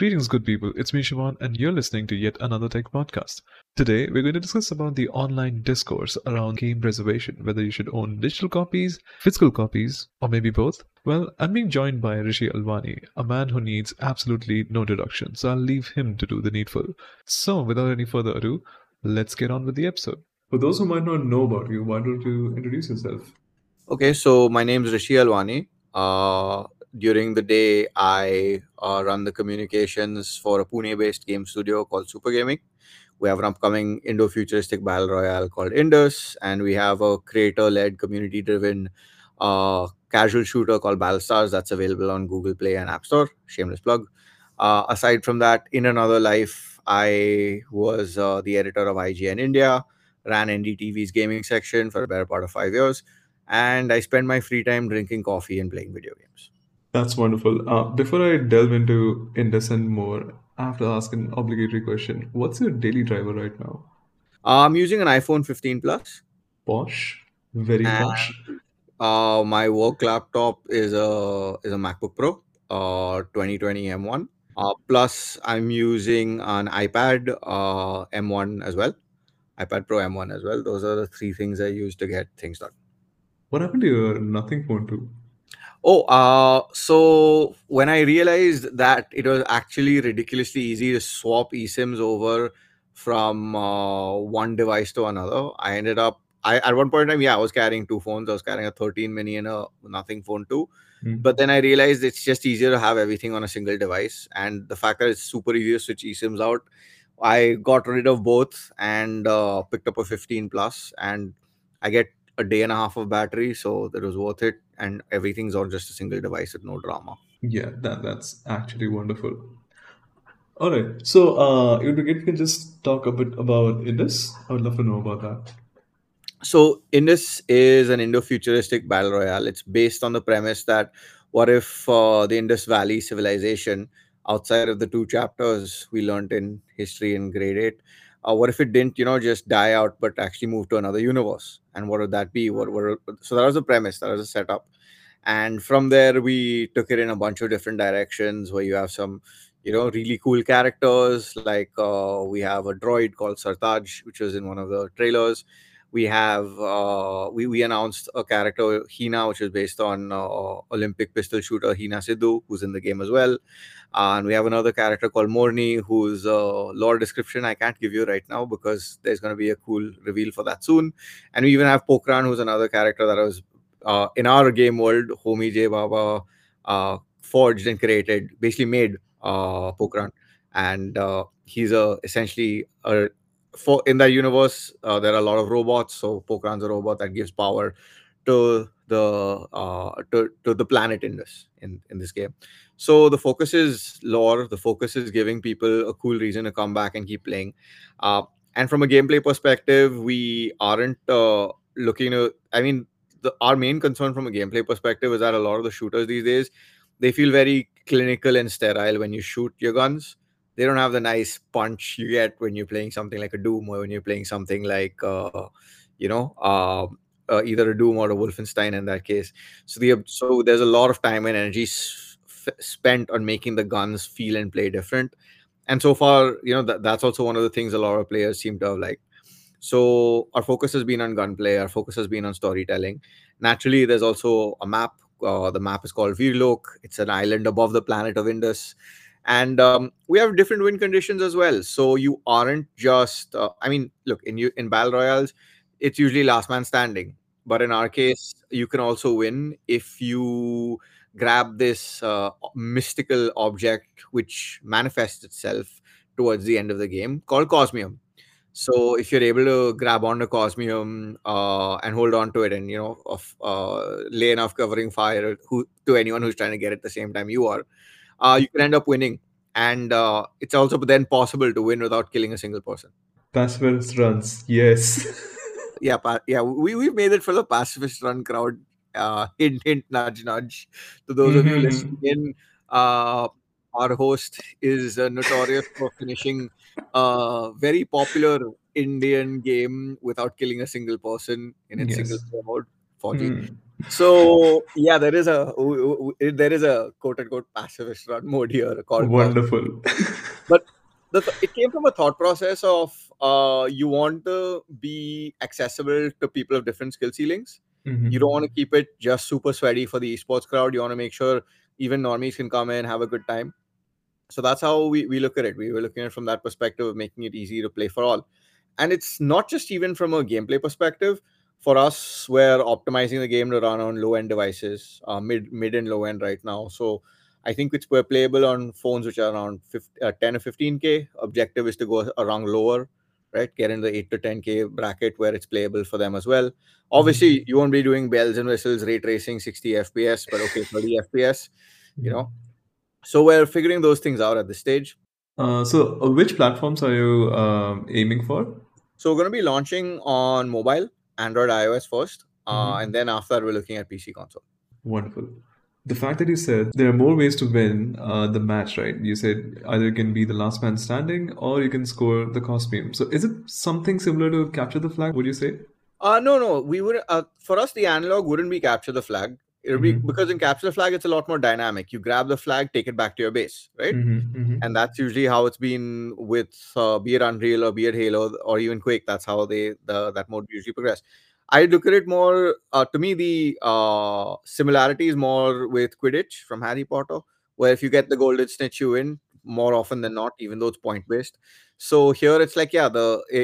Greetings, good people. It's me, Shivan, and you're listening to yet another tech podcast. Today, we're going to discuss about the online discourse around game preservation, whether you should own digital copies, physical copies, or maybe both. Well, I'm being joined by Rishi Alwani, a man who needs absolutely no introduction, so I'll leave him to do the needful. So, without any further ado, let's get on with the episode. For those who might not know about you, why don't you introduce yourself? Okay, so my name is Rishi Alwani. During the day, I run the communications for a Pune-based game studio called Super Gaming. We have an upcoming Indo-futuristic battle royale called Indus, and we have a creator-led, community-driven casual shooter called Battlestars that's available on Google Play and App Store. Shameless plug. Aside from that, in another life, I was the editor of IGN India, ran NDTV's gaming section for a better part of 5 years, and I spend my free time drinking coffee and playing video games. That's wonderful. Before I delve into Indus and more, I have to ask an obligatory question. What's your daily driver right now? I'm using an iPhone 15 Plus, Posh, very and posh. my work laptop is a MacBook Pro, 2020 M1. Plus, I'm using an iPad M1 as well, iPad Pro M1 as well. Those are the three things I use to get things done. What happened to your nothing phone too? So when I realized that it was actually ridiculously easy to swap eSIMs over from one device to another, I ended up. I at one point in time, I was carrying two phones. I was carrying a 13 mini and a nothing phone too. But then I realized it's just easier to have everything on a single device, and the fact that it's super easy to switch eSIMs out, I got rid of both and picked up a 15 plus, and I get a day and a half of battery, so that was worth it. And everything's on just a single device with no drama. Yeah, that's actually wonderful. All right, so it would be great if you can just talk a bit about Indus. I would love to know about that. So Indus is an Indo-futuristic battle royale. It's based on the premise that what if the Indus Valley civilization, outside of the two chapters we learned in history in grade 8, what if it didn't, just die out, but actually move to another universe? And what would that be? So that was the premise. That was the setup. And from there, we took it in a bunch of different directions where you have some, really cool characters. Like we have a droid called Sartaj, which was in one of the trailers. We have we announced a character Hina, which is based on Olympic pistol shooter Hina Sidhu, who's in the game as well. And we have another character called Morni, whose lore description I can't give you right now because there's going to be a cool reveal for that soon. And we even have Pokran, who's another character that was in our game world. Homi J Baba forged and created, basically made Pokran, and he's essentially a for in that universe, there are a lot of robots. So Pokran's a robot that gives power to the planet in this game. So the focus is lore. The focus is giving people a cool reason to come back and keep playing. Uh, and from a gameplay perspective, we aren't looking to. I mean, our main concern from a gameplay perspective is that a lot of the shooters these days, they feel very clinical and sterile when you shoot your guns. They don't have the nice punch you get when you're playing something like a Doom, or when you're playing something like you know uh, either a Doom or a Wolfenstein in that case. So there's a lot of time and energy spent on making the guns feel and play different. And so far, that's also one of the things a lot of players seem to have liked. So our focus has been on gunplay. Our focus has been on storytelling. Naturally, there's also a map. The map is called Virlok. It's an island above the planet of Indus, and we have different win conditions as well. So you aren't just. I mean, look, in battle royales, it's usually last man standing. But in our case, you can also win if you grab this mystical object which manifests itself towards the end of the game called Cosmium. So if you're able to grab onto Cosmium and hold on to it, and lay enough covering fire to anyone who's trying to get it at the same time you are, you can end up winning. And it's also then possible to win without killing a single person. Pacifist runs, yes. We've made it for the pacifist run crowd. Hint, hint, nudge, nudge. To those of you listening in, uh, our host is notorious for finishing a very popular Indian game without killing a single person in its single Yes. player mode, 4G. So yeah, there is a quote unquote pacifist run mode here called Cosmos. Wonderful. But it came from a thought process of you want to be accessible to people of different skill ceilings. You don't want to keep it just super sweaty for the esports crowd. You want to make sure even normies can come in, have a good time. So that's how we look at it. We were looking at it from that perspective of making it easy to play for all. And it's not just even from a gameplay perspective. For us, we're optimizing the game to run on low end devices, mid and low end right now. So I think it's we're playable on phones which are around 10 or 15K. Objective is to go around lower, right? Get in the 8 to 10K bracket where it's playable for them as well. Obviously, you won't be doing bells and whistles, ray tracing 60 FPS, but okay, 30 FPS, you know. So we're figuring those things out at this stage. So, which platforms are you aiming for? So we're going to be launching on mobile, Android, iOS first, and then after that, we're looking at PC console. Wonderful. The fact that you said there are more ways to win the match, right? You said either you can be the last man standing or you can score the costume. So, is it something similar to capture the flag? Would you say? No. We would for us the analog wouldn't be capture the flag. It would be because in capture the flag it's a lot more dynamic. You grab the flag, take it back to your base, right? And that's usually how it's been with be it Unreal or be it Halo or even Quake. That's how that mode usually progress. I look at it more. To me, the similarity is more with Quidditch from Harry Potter, where if you get the golden snitch, you win more often than not, even though it's point based. So here it's like, yeah,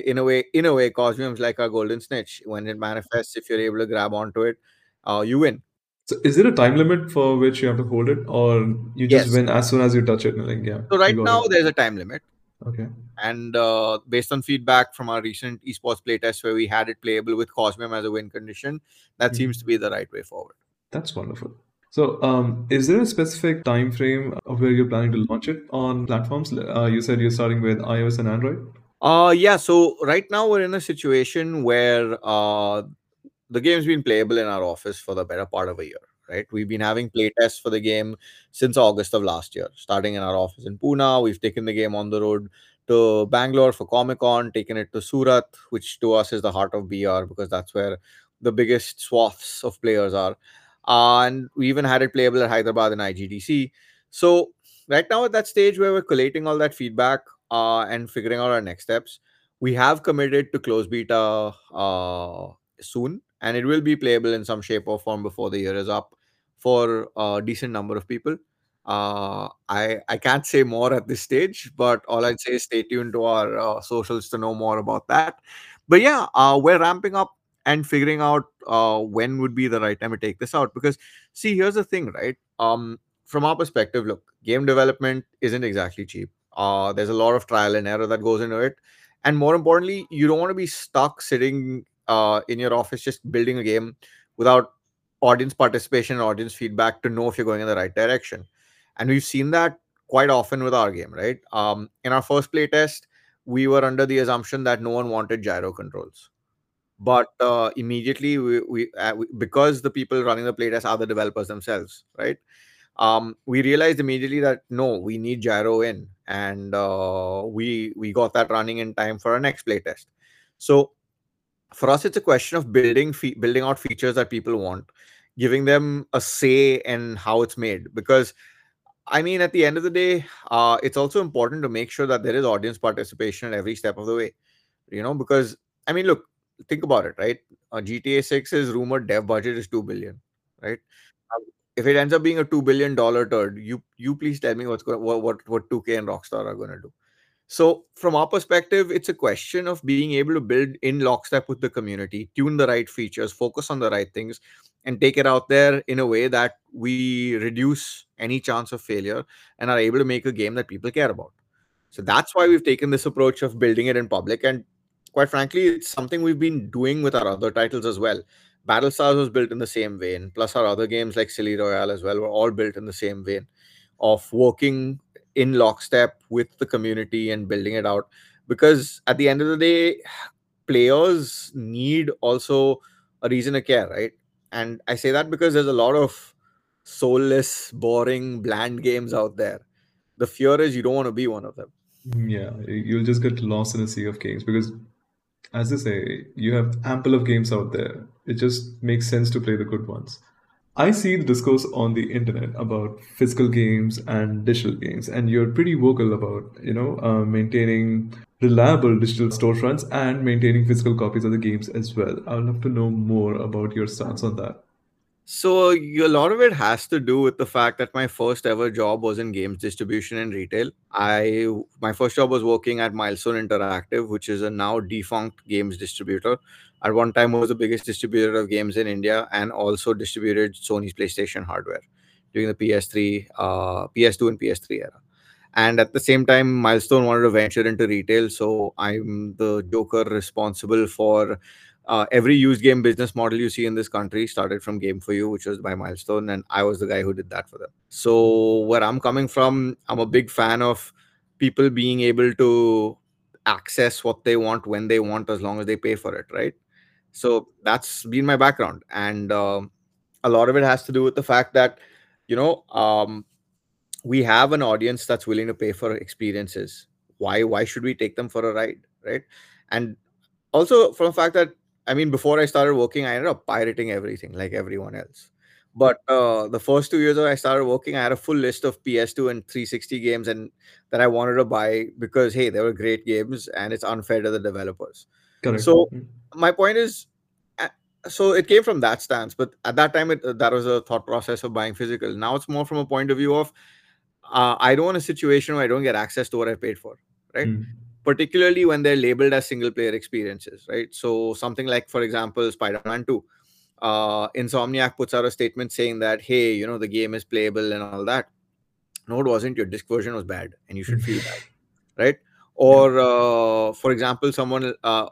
in a way, Cosmium's like a golden snitch. When it manifests, if you're able to grab onto it, you win. So, is there a time limit for which you have to hold it, or you just Yes. win as soon as you touch it? Like, yeah, So you right got now it. there's a time limit. Okay. And based on feedback from our recent esports playtest where we had it playable with Cosmium as a win condition, that seems to be the right way forward. That's wonderful. So, is there a specific time frame of where you're planning to launch it on platforms? You said you're starting with iOS and Android. Yeah. So right now we're in a situation where the game's been playable in our office for the better part of a year, right? We've been having playtests for the game since August of last year, starting in our office in Pune. We've taken the game on the road to Bangalore for Comic Con, taken it to Surat, which to us is the heart of BR because that's where the biggest swaths of players are. And we even had it playable at Hyderabad and IGDC. So right now at that stage where we're collating all that feedback and figuring out our next steps, we have committed to close beta soon, and it will be playable in some shape or form before the year is up for a decent number of people. I can't say more at this stage, but all I'd say is stay tuned to our socials to know more about that. But yeah, we're ramping up and figuring out when would be the right time to take this out. Because see, here's the thing, right? From our perspective, look, game development isn't exactly cheap. There's a lot of trial and error that goes into it, and more importantly, you don't want to be stuck sitting in your office just building a game without audience participation and audience feedback to know if you're going in the right direction. And we've seen that quite often with our game, right? In our first play test, we were under the assumption that no one wanted gyro controls. But immediately, because the people running the playtest are the developers themselves, right? We realized immediately that no, we need gyro in, and we got that running in time for our next playtest. So for us, it's a question of building out features that people want, giving them a say in how it's made. Because I mean, at the end of the day, it's also important to make sure that there is audience participation at every step of the way. Because I mean, look, think about it, right? GTA 6's rumored dev budget is 2 billion, right? If it ends up being a $2 billion turd, you please tell me what 2K and Rockstar are going to do. So, from our perspective, it's a question of being able to build in lockstep with the community, tune the right features, focus on the right things, and take it out there in a way that we reduce any chance of failure and are able to make a game that people care about. So, that's why we've taken this approach of building it in public. And quite frankly, it's something we've been doing with our other titles as well. Battlestars was built in the same vein, plus our other games like Silly Royale as well were all built in the same vein of working in lockstep with the community and building it out. Because at the end of the day, players need also a reason to care, right? And I say that because there's a lot of soulless, boring, bland games out there. The fear is you don't want to be one of them. Yeah, you'll just get lost in a sea of games because As they say, you have ample of games out there. It just makes sense to play the good ones. I see the discourse on the internet about physical games and digital games, and you're pretty vocal about, maintaining reliable digital storefronts and maintaining physical copies of the games as well. I would love to know more about your stance on that. So a lot of it has to do with the fact that my first ever job was in games distribution and retail. My first job was working at Milestone Interactive, which is a now defunct games distributor. At one time was the biggest distributor of games in India and also distributed Sony's PlayStation hardware during the PS3, PS2 and PS3 era. And at the same time, Milestone wanted to venture into retail, so I'm the joker responsible for every used game business model you see in this country started from Game for You, which was by Milestone, and I was the guy who did that for them. So where I'm coming from, I'm a big fan of people being able to access what they want when they want, as long as they pay for it, right? So that's been my background, and a lot of it has to do with the fact that you know um, we have an audience that's willing to pay for experiences. Why should we take them for a ride, right? And also from the fact that, I mean, before I started working, I ended up pirating everything like everyone else. But the first 2 years that I started working, I had a full list of PS2 and 360 games and that I wanted to buy because hey, they were great games and it's unfair to the developers. Correct. So my point is, uh, so it came from that stance, but at that time, that was a thought process of buying physical. Now it's more from a point of view of I don't want a situation where I don't get access to what I paid for, right? Mm. Particularly when they're labeled as single player experiences, right? So something like, for example, Spider-Man 2. Insomniac puts out a statement saying that, hey, the game is playable and all that. No, it wasn't. Your disc version was bad, and you should feel bad, right? Yeah. Or, for example, someone,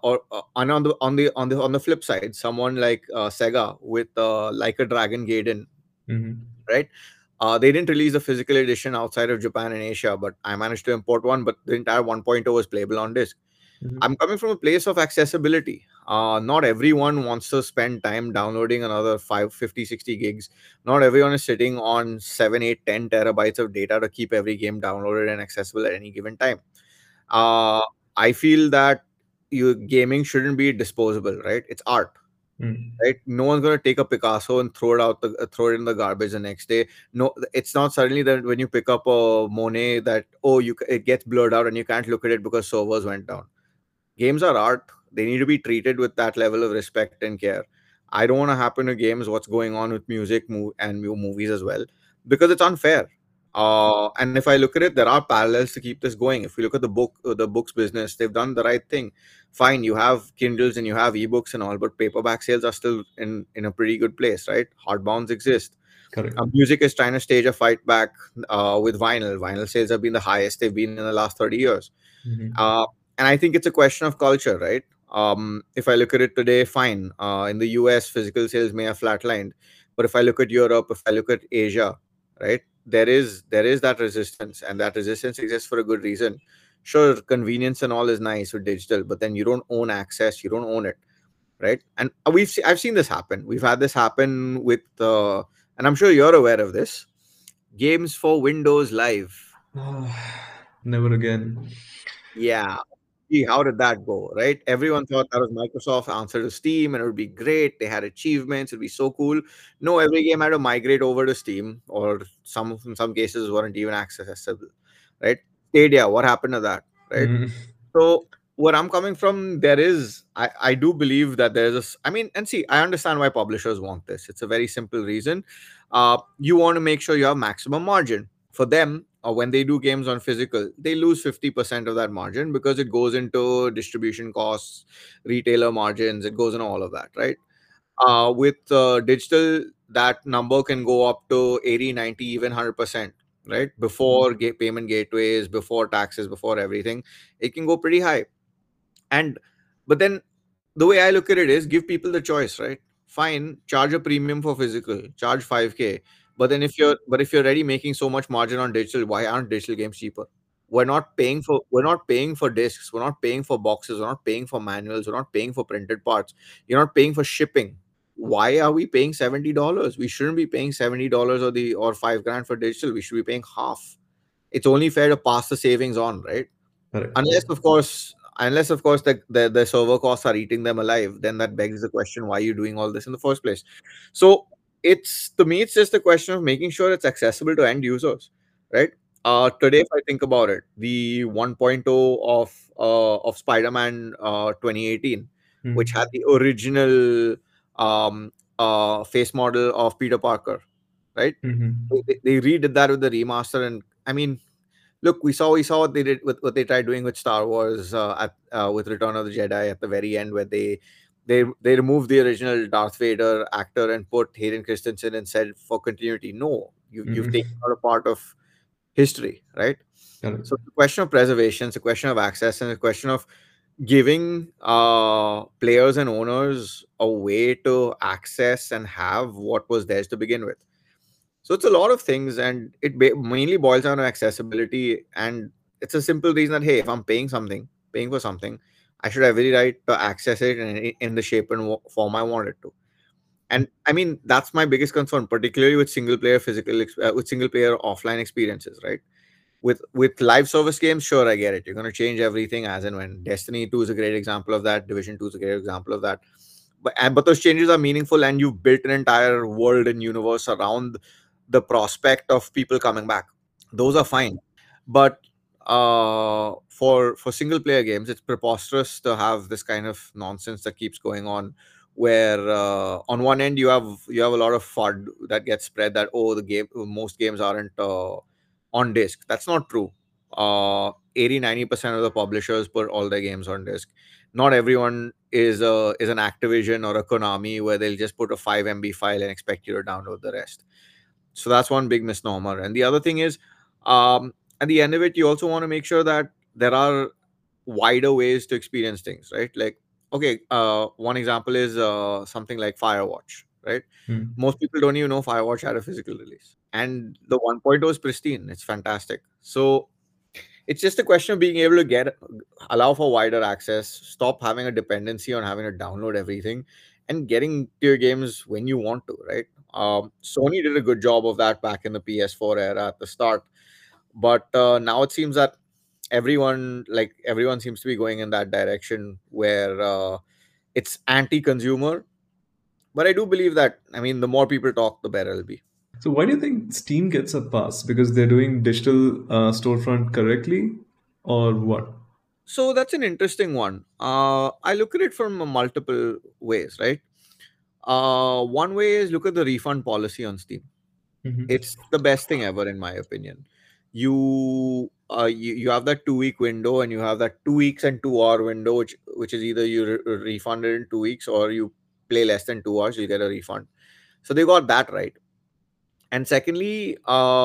and on the flip side, someone like Sega with Like a Dragon Gaiden, Mm-hmm. right? They didn't release the physical edition outside of Japan and Asia, but I managed to import one. But the entire 1.0 was playable on disc. Mm-hmm. I'm coming from a place of accessibility. Not everyone wants to spend time downloading another 50, 60 gigs. Not everyone is sitting on 7, 8, 10 terabytes of data to keep every game downloaded and accessible at any given time. Uh, I feel that gaming shouldn't be disposable, right? It's art, Mm. right? No one's gonna take a Picasso and throw it in the garbage the next day. No, it's not suddenly that when you pick up a Monet that it gets blurred out and you can't look at it because servers went down. Games are art. They need to be treated with that level of respect and care. I don't want to happen to games what's going on with music and movies as well, because it's unfair. And if I look at it, there are parallels to keep this going. If we look at the books business, they've done the right thing. Fine, you have Kindles and you have ebooks and all, but paperback sales are still in a pretty good place, right? Hardbounds exist. Correct. Music is trying to stage a fight back with vinyl. Vinyl sales have been the highest they've been in the last 30 years. Mm-hmm. And I think it's a question of culture, right? If I look at it today, fine. In the US, physical sales may have flatlined, but if I look at Europe, if I look at Asia, right, there is that resistance, and that resistance exists for a good reason. Sure, convenience and all is nice with digital, but then you don't own access, you don't own it, right? And I've seen this happen. We've had this happen with, and I'm sure you're aware of this. Games for Windows Live. Never again. Yeah. How did that go? Right? Everyone thought that was Microsoft's answer to Steam and it would be great. They had achievements, it'd be so cool. No, every game had to migrate over to Steam, or in some cases weren't even accessible. Right? Stadia, what happened to that? Right? Mm. So where I'm coming from, I do believe that there's I mean, and see, I understand why publishers want this. It's a very simple reason. You want to make sure you have maximum margin. For them, when they do games on physical, they lose 50% of that margin because it goes into distribution costs, retailer margins, it goes into all of that, right? With digital, that number can go up to 80, 90, even 100%, right? Before payment gateways, before taxes, before everything, it can go pretty high. And but then the way I look at it is, give people the choice, right? Fine, charge a premium for physical, charge 5K. But if you're already making so much margin on digital, why aren't digital games cheaper? We're not paying for discs, we're not paying for boxes, we're not paying for manuals, we're not paying for printed parts, you're not paying for shipping. Why are we paying $70? We shouldn't be paying $70 or 5 grand for digital. We should be paying half. It's only fair to pass the savings on, right? Correct. Unless, of course, unless of course the server costs are eating them alive, then that begs the question, why are you doing all this in the first place? So it's, to me, it's just a question of making sure it's accessible to end users, right? Today, if I think about it, the 1.0 of Spider-Man 2018, which had the original um, face model of Peter Parker, right? They redid that with the remaster, and I mean, look, we saw what they did with what they tried doing with Star Wars with Return of the Jedi at the very end, where they removed the original Darth Vader actor and put Hayden Christensen and said, for continuity, no, you've taken out a part of history, right? Correct. So it's a question of preservation, it's a question of access, and a question of giving players and owners a way to access and have what was theirs to begin with. So it's a lot of things, and it mainly boils down to accessibility. And it's a simple reason that, hey, if I'm paying for something, I should have every right to access it in the shape and form I want it to. And I mean, that's my biggest concern, particularly with single player with single player offline experiences, right? With live service games, sure, I get it. You're going to change everything as and when. Destiny 2 is a great example of that. Division 2 is a great example of that. But those changes are meaningful, and you've built an entire world and universe around the prospect of people coming back. Those are fine. But for single player games, it's preposterous to have this kind of nonsense that keeps going on, where on one end you have a lot of FUD that gets spread, that, oh, the game most games aren't on disk. That's not true. 80-90% of the publishers put all their games on disk. Not everyone is an Activision or a Konami, where they'll just put a 5 MB file and expect you to download the rest. So that's one big misnomer. And the other thing is, at the end of it, you also want to make sure that there are wider ways to experience things, right? Like, okay, one example is something like Firewatch, right? Most people don't even know Firewatch had a physical release, and the 1.0 is pristine. It's fantastic. So it's just a question of being able to allow for wider access, stop having a dependency on having to download everything, and getting to your games when you want to, right? Sony did a good job of that back in the PS4 era at the start, but now it seems that everyone seems to be going in that direction, where it's anti-consumer. But I do believe that, I mean, the more people talk, the better it'll be. So why do you think Steam gets a pass? Because they're doing digital storefront correctly, or what? So that's an interesting one. I look at it from multiple ways, right? One way is look at the refund policy on Steam. It's the best thing ever, in my opinion. You have that 2 week window, and you have that 2 weeks and 2 hour window, which is either you refund it in 2 weeks, or you play less than 2 hours, you get a refund. So they got that right. And secondly,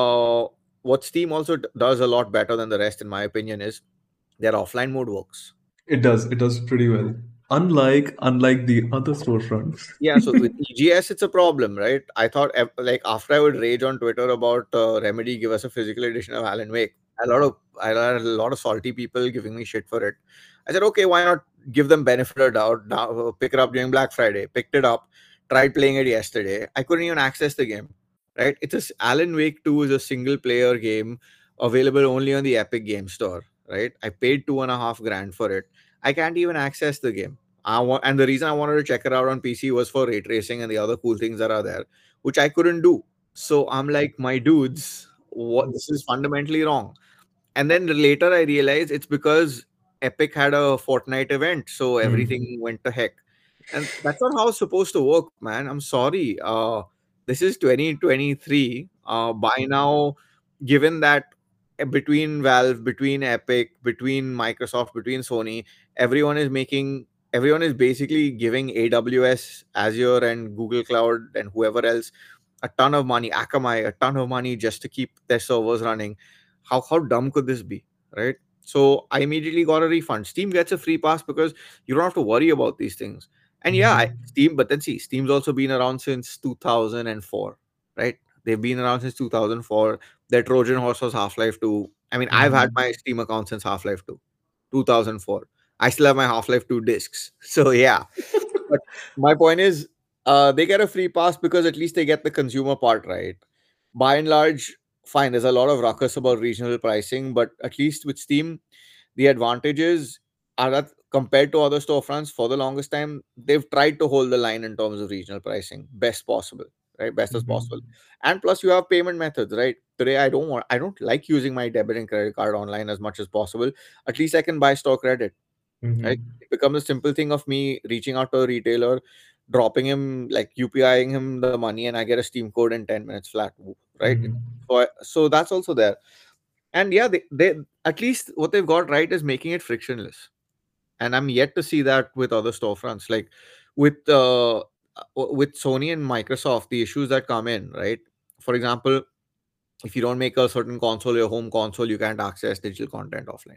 what Steam also does a lot better than the rest, in my opinion, is their offline mode works. It does. It does pretty well. Unlike the other storefronts. Yeah, so with EGS, it's a problem, right? I thought, like, after I would rage on Twitter about Remedy give us a physical edition of Alan Wake, I had a lot of salty people giving me shit for it. I said, okay, why not give them benefit of doubt? Now, pick it up during Black Friday. Picked it up, tried playing it yesterday. I couldn't even access the game, right? Alan Wake 2 is a single player game available only on the Epic Game Store, right? I paid 2.5 grand for it. I can't even access the game. And the reason I wanted to check it out on PC was for ray tracing and the other cool things that are there, which I couldn't do. So I'm like, my dudes, what, this is fundamentally wrong. And then later I realized it's because Epic had a Fortnite event, so everything went to heck. And that's not how it's supposed to work, man. I'm sorry. This is 2023. By now, given that between Valve, between Epic, between Microsoft, between Sony, everyone is making everyone is basically giving AWS, Azure, and Google Cloud and whoever else a ton of money, Akamai, a ton of money just to keep their servers running. How dumb could this be, right? So I immediately got a refund. Steam gets a free pass because you don't have to worry about these things. And yeah, Steam, but then see, Steam's also been around since 2004, right? They've been around since 2004. Their Trojan horse was Half-Life 2. I mean, I've had my Steam account since Half-Life 2, 2004. I still have my Half-Life 2 discs. So yeah. But my point is, they get a free pass because at least they get the consumer part right. By and large, fine, there's a lot of ruckus about regional pricing, but at least with Steam, the advantage is are that compared to other storefronts for the longest time, they've tried to hold the line in terms of regional pricing best possible, right? Best as possible. Mm-hmm. And plus you have payment methods, right? Today I don't like using my debit and credit card online as much as possible. At least I can buy store credit, right? Mm-hmm. It becomes a simple thing of me reaching out to a retailer, dropping him like UPIing him the money, and I get a Steam code in 10 minutes flat, right? Mm-hmm. So that's also there. And yeah, they at least what they've got right is making it frictionless, and I'm yet to see that with other storefronts. Like with Sony and Microsoft, the issues that come in, right? For example, if you don't make a certain console your home console, you can't access digital content offline.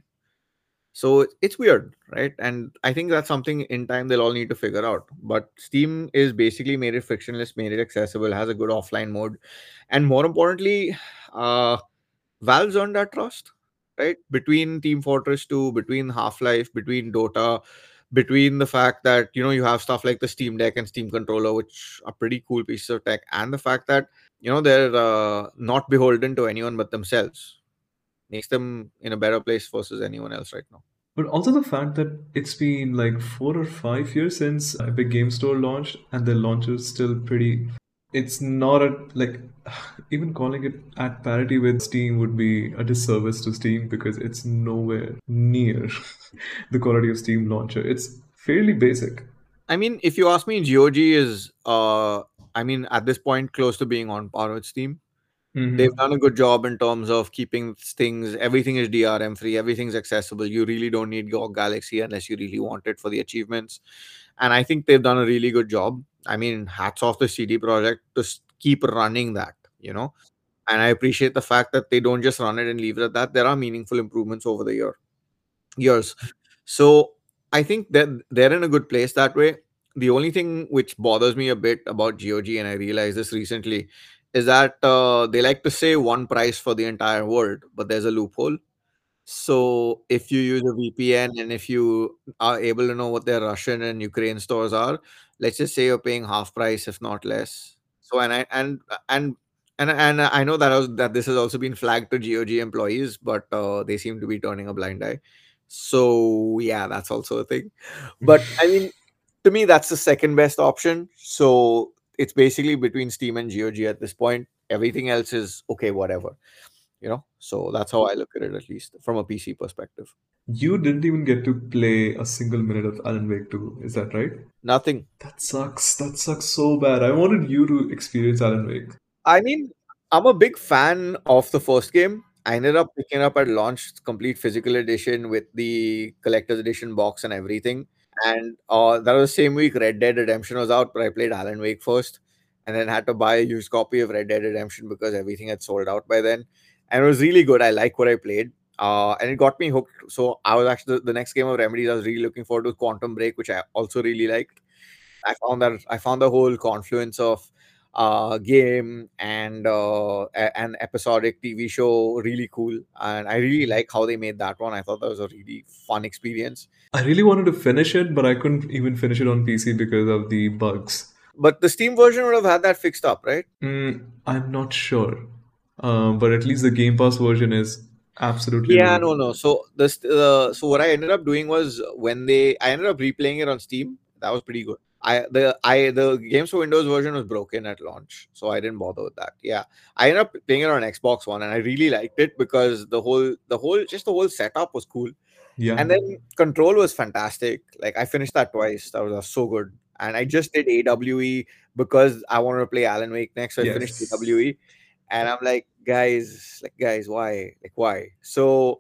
So it's weird, right? And I think that's something in time they'll all need to figure out. But Steam is basically made it frictionless, made it accessible, has a good offline mode, and more importantly, uh, Valve's earned that trust, right? Between Team Fortress 2, between Half-Life, between Dota, between the fact that you have stuff like the Steam Deck and Steam Controller, which are pretty cool pieces of tech, and the fact that they're not beholden to anyone but themselves, makes them in a better place versus anyone else right now. But also the fact that it's been like 4 or 5 years since Epic Game Store launched, and the launch is still pretty. It's not at like even calling it at parity with Steam would be a disservice to Steam because it's nowhere near the quality of Steam launcher. It's fairly basic. I mean, if you ask me, GOG is, I mean, at this point, close to being on par with Steam. They've Mm-hmm. done a good job in terms of keeping things, everything is DRM free, everything's accessible. You really don't need GOG Galaxy unless you really want it for the achievements. And I think they've done a really good job. I mean, hats off to CD Projekt to keep running that. And I appreciate the fact that they don't just run it and leave it at that. There are meaningful improvements over the years. So I think that they're in a good place that way. The only thing which bothers me a bit about GOG, and I realized this recently, is that they like to say one price for the entire world, but there's a loophole. So if you use a VPN and if you are able to know what their Russian and Ukraine stores are, let's just say you're paying half price, if not less. So and and I know that this has also been flagged to GOG employees, but they seem to be turning a blind eye. So yeah, that's also a thing. But I mean, to me, that's the second best option. So it's basically between Steam and GOG at this point. Everything else is okay, whatever. So that's how I look at it, at least from a PC perspective. You didn't even get to play a single minute of Alan Wake 2, is that right? Nothing. That sucks. That sucks so bad. I wanted you to experience Alan Wake. I mean, I'm a big fan of the first game. I ended up picking up at launch complete physical edition with the collector's edition box and everything. And that was the same week Red Dead Redemption was out, but I played Alan Wake first, and then had to buy a used copy of Red Dead Redemption because everything had sold out by then. And it was really good. I like what I played. And it got me hooked. So I was actually the next game of Remedies I was really looking forward to Quantum Break, which I also really liked. I found the whole confluence of game and an episodic TV show really cool, and I really like how they made that one. I thought that was a really fun experience. I really wanted to finish it, but I couldn't even finish it on PC because of the bugs. But the Steam version would have had that fixed up, right? I'm not sure. But at least the Game Pass version is absolutely Yeah, really. no. So what I ended up doing was I ended up replaying it on Steam. That was pretty good. The Games for Windows version was broken at launch, so I didn't bother with that. Yeah, I ended up playing it on Xbox One, and I really liked it because the whole setup was cool, Yeah. and then Control was fantastic. Like I finished that twice. That was so good, and I just did AWE because I wanted to play Alan Wake next, so I finished Yes. AWE, and I'm like guys, why, like why? So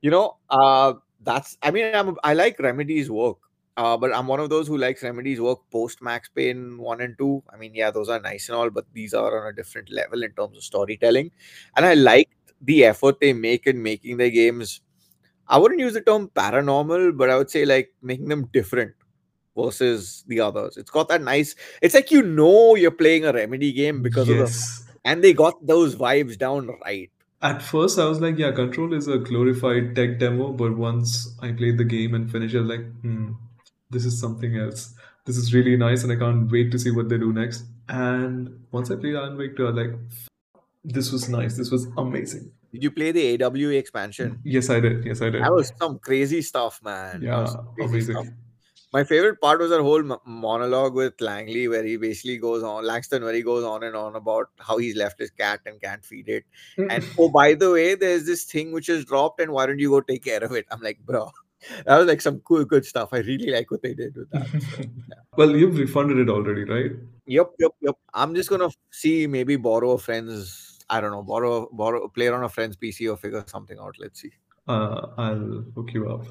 that's, I mean, I like Remedy's work, but I'm one of those who likes Remedy's work post Max Payne 1 and 2. I mean, yeah, those are nice and all, but these are on a different level in terms of storytelling, and I like the effort they make in making their games. I wouldn't use the term paranormal, but I would say like making them different versus the others. It's got that nice. It's like you're playing a Remedy game because of the, Yes. and they got those vibes down right. At first, I was like, yeah, Control is a glorified tech demo, but once I played the game and finished it, like, this is something else. This is really nice, and I can't wait to see what they do next. And once I played Alan Wake 2, I was like, this was nice. This was amazing. Did you play the AWE expansion? Yes, I did. Yes, I That did. was some crazy stuff, man. That was Yeah, some crazy stuff. amazing. My favorite part was that whole monologue with Langley, where he basically goes on, Langston, where he goes on and on about how he's left his cat and can't feed it. And oh, by the way, there's this thing which is dropped, and why don't you go take care of it? I'm like, bro, that was like some cool, good stuff. I really like what they did with that. So, yeah. Well, you've refunded it already, right? Yep, yep, yep. I'm just gonna see, maybe borrow a friend's, I don't know, borrow, play it on a friend's PC or figure something out. Let's see. I'll hook you up.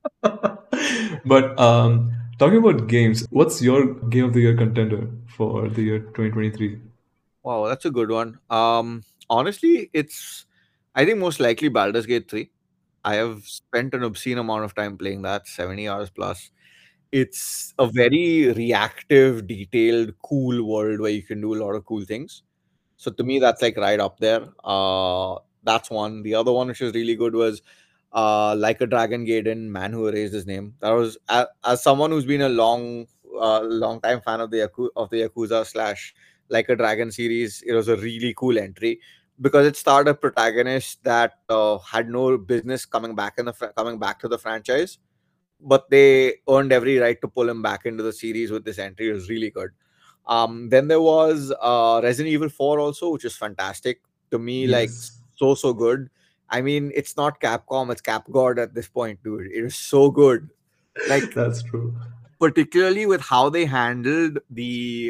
But talking about games, what's your game of the year contender for the year 2023? Wow, that's a good one. Honestly, it's, I think most likely Baldur's Gate 3. I have spent an obscene amount of time playing that, 70 hours plus. It's a very reactive, detailed, cool world where you can do a lot of cool things. So to me, that's like right up there. That's one. The other one which was really good was Like a Dragon Gaiden, Man Who Erased His Name. That was, as someone who's been a long time fan of the Yakuza slash Like a Dragon series, it was a really cool entry because it starred a protagonist that had no business coming back to the franchise, but they earned every right to pull him back into the series with this entry. It was really good. Then there was Resident Evil 4 also, which is fantastic. To me, like, Yes, so good. I mean, it's not Capcom, it's CapGod at this point, dude. It is so good. Like, that's true. particularly with how they handled the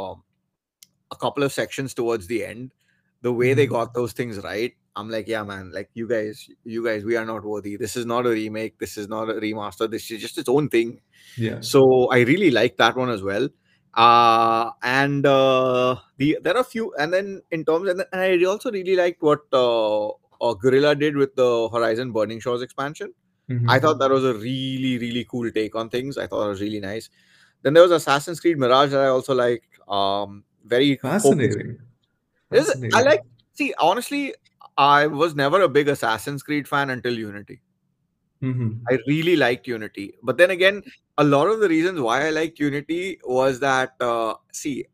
a couple of sections towards the end, the way they got those things right. I'm like, yeah, man, like you guys, we are not worthy. This is not a remake. This is not a remaster. This is just its own thing. Yeah. So I really like that one as well. And there are a few, and then in terms, and I also really liked what Gorilla did with the Horizon Burning Shores expansion. I thought that was a really, really cool take on things. I thought it was really nice. Then there was Assassin's Creed Mirage that I also liked. Very focused. Fascinating. I Fascinating. like, see, honestly, I was never a big Assassin's Creed fan until Unity. Hmm. I really liked Unity. But then again, a lot of the reasons why I liked Unity was that see,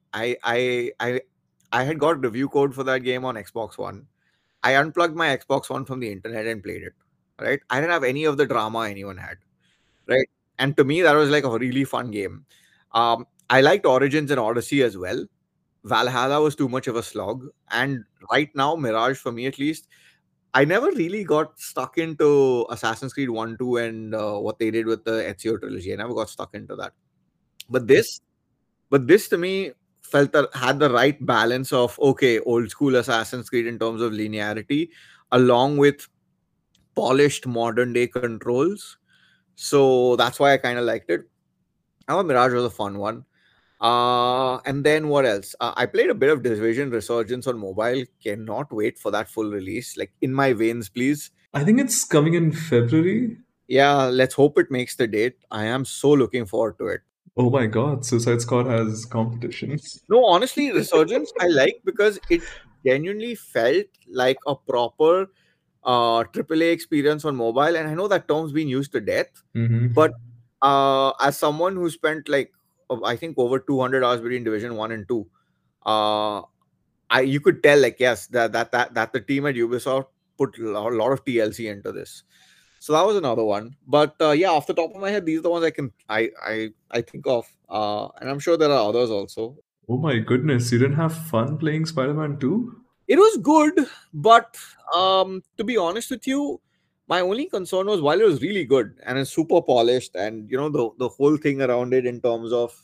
I had got review code for that game on Xbox One. I unplugged my Xbox One from the internet and played it. Right? I didn't have any of the drama anyone had. Right? And to me, that was like a really fun game. I liked Origins and Odyssey as well. Valhalla was too much of a slog. And right now, Mirage, for me at least, I never really got stuck into Assassin's Creed 1, 2, and what they did with the Ezio trilogy. I never got stuck into that. But this to me felt that had the right balance of, okay, old school Assassin's Creed in terms of linearity, along with polished modern day controls. So that's why I kind of liked it. I thought Mirage was a fun one. And then what else? I played a bit of Division Resurgence on mobile. Cannot wait for that full release. Like, in my veins, please. I think it's coming in February. Yeah, let's hope it makes the date. I am so looking forward to it. Oh my God, Suicide Squad has competitions. No, honestly, Resurgence I like because it genuinely felt like a proper AAA experience on mobile. And I know that term's been used to death, but as someone who spent like I think over 200 hours between Division 1 and 2, uh, you could tell, like, yes, that the team at Ubisoft put a lot of TLC into this. So that was another one. But yeah, off the top of my head, these are the ones I think of. And I'm sure there are others also. Oh my goodness, you didn't have fun playing Spider-Man 2? It was good, but to be honest with you, my only concern was, while it was really good and it's super polished, and the whole thing around it in terms of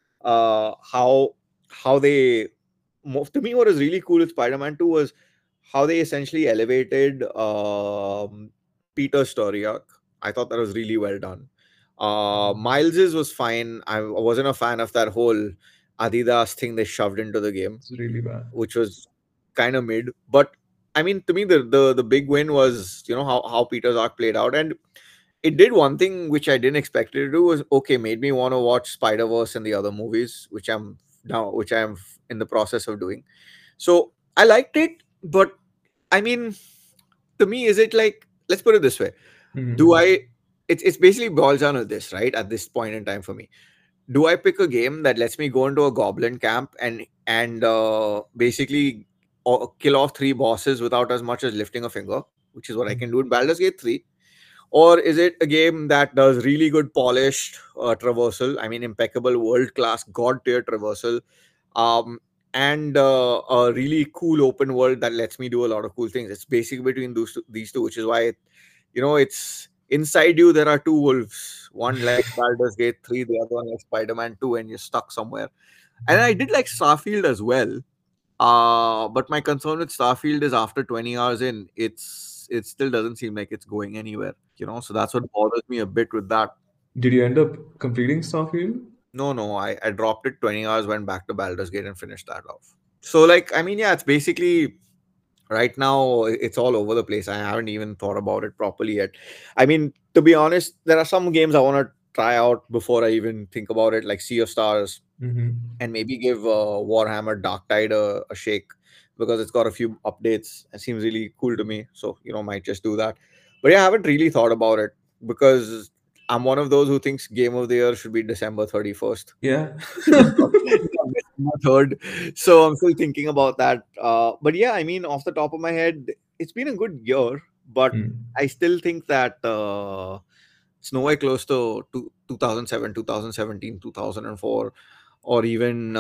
how they, to me, what was really cool with Spider-Man 2 was how they essentially elevated Peter's story arc. I thought that was really well done. Miles's was fine. I wasn't a fan of that whole Adidas thing they shoved into the game, It's really bad. which was kind of mid. But I mean, to me, the big win was how Peter's arc played out, and it did one thing which I didn't expect it to do, was, okay, made me want to watch Spider-Verse and the other movies, which I'm in the process of doing. So I liked it, but I mean, to me, is it like, let's put it this way. Do I it's basically boils down to this, right? At this point in time for me. Do I pick a game that lets me go into a goblin camp and basically or kill off 3 bosses without as much as lifting a finger, which is what I can do in Baldur's Gate 3? Or is it a game that does really good polished traversal? I mean, impeccable, world class, god tier traversal, um, and a really cool open world that lets me do a lot of cool things. It's basically between these two, which is why it's inside you. There are two wolves, one like Baldur's Gate 3, the other one like Spider-Man 2, and you're stuck somewhere. And I did like Starfield as well. But my concern with Starfield is after 20 hours in, it still doesn't seem like it's going anywhere. So that's what bothers me a bit with that. Did you end up completing Starfield? No, I dropped it 20 hours, went back to Baldur's Gate and finished that off. So like, I mean, yeah, it's basically right now it's all over the place. I haven't even thought about it properly yet. I mean, to be honest, there are some games I want to try out before I even think about it, like Sea of Stars, Mm-hmm. and maybe give Warhammer Dark Tide a shake, because it's got a few updates. It seems really cool to me. So, might just do that. But yeah, I haven't really thought about it, because I'm one of those who thinks Game of the Year should be December 31st. Yeah. Not December 3rd. So I'm still thinking about that. But yeah, I mean, off the top of my head, it's been a good year, but I still think that it's nowhere close to 2007, 2017, 2004, or even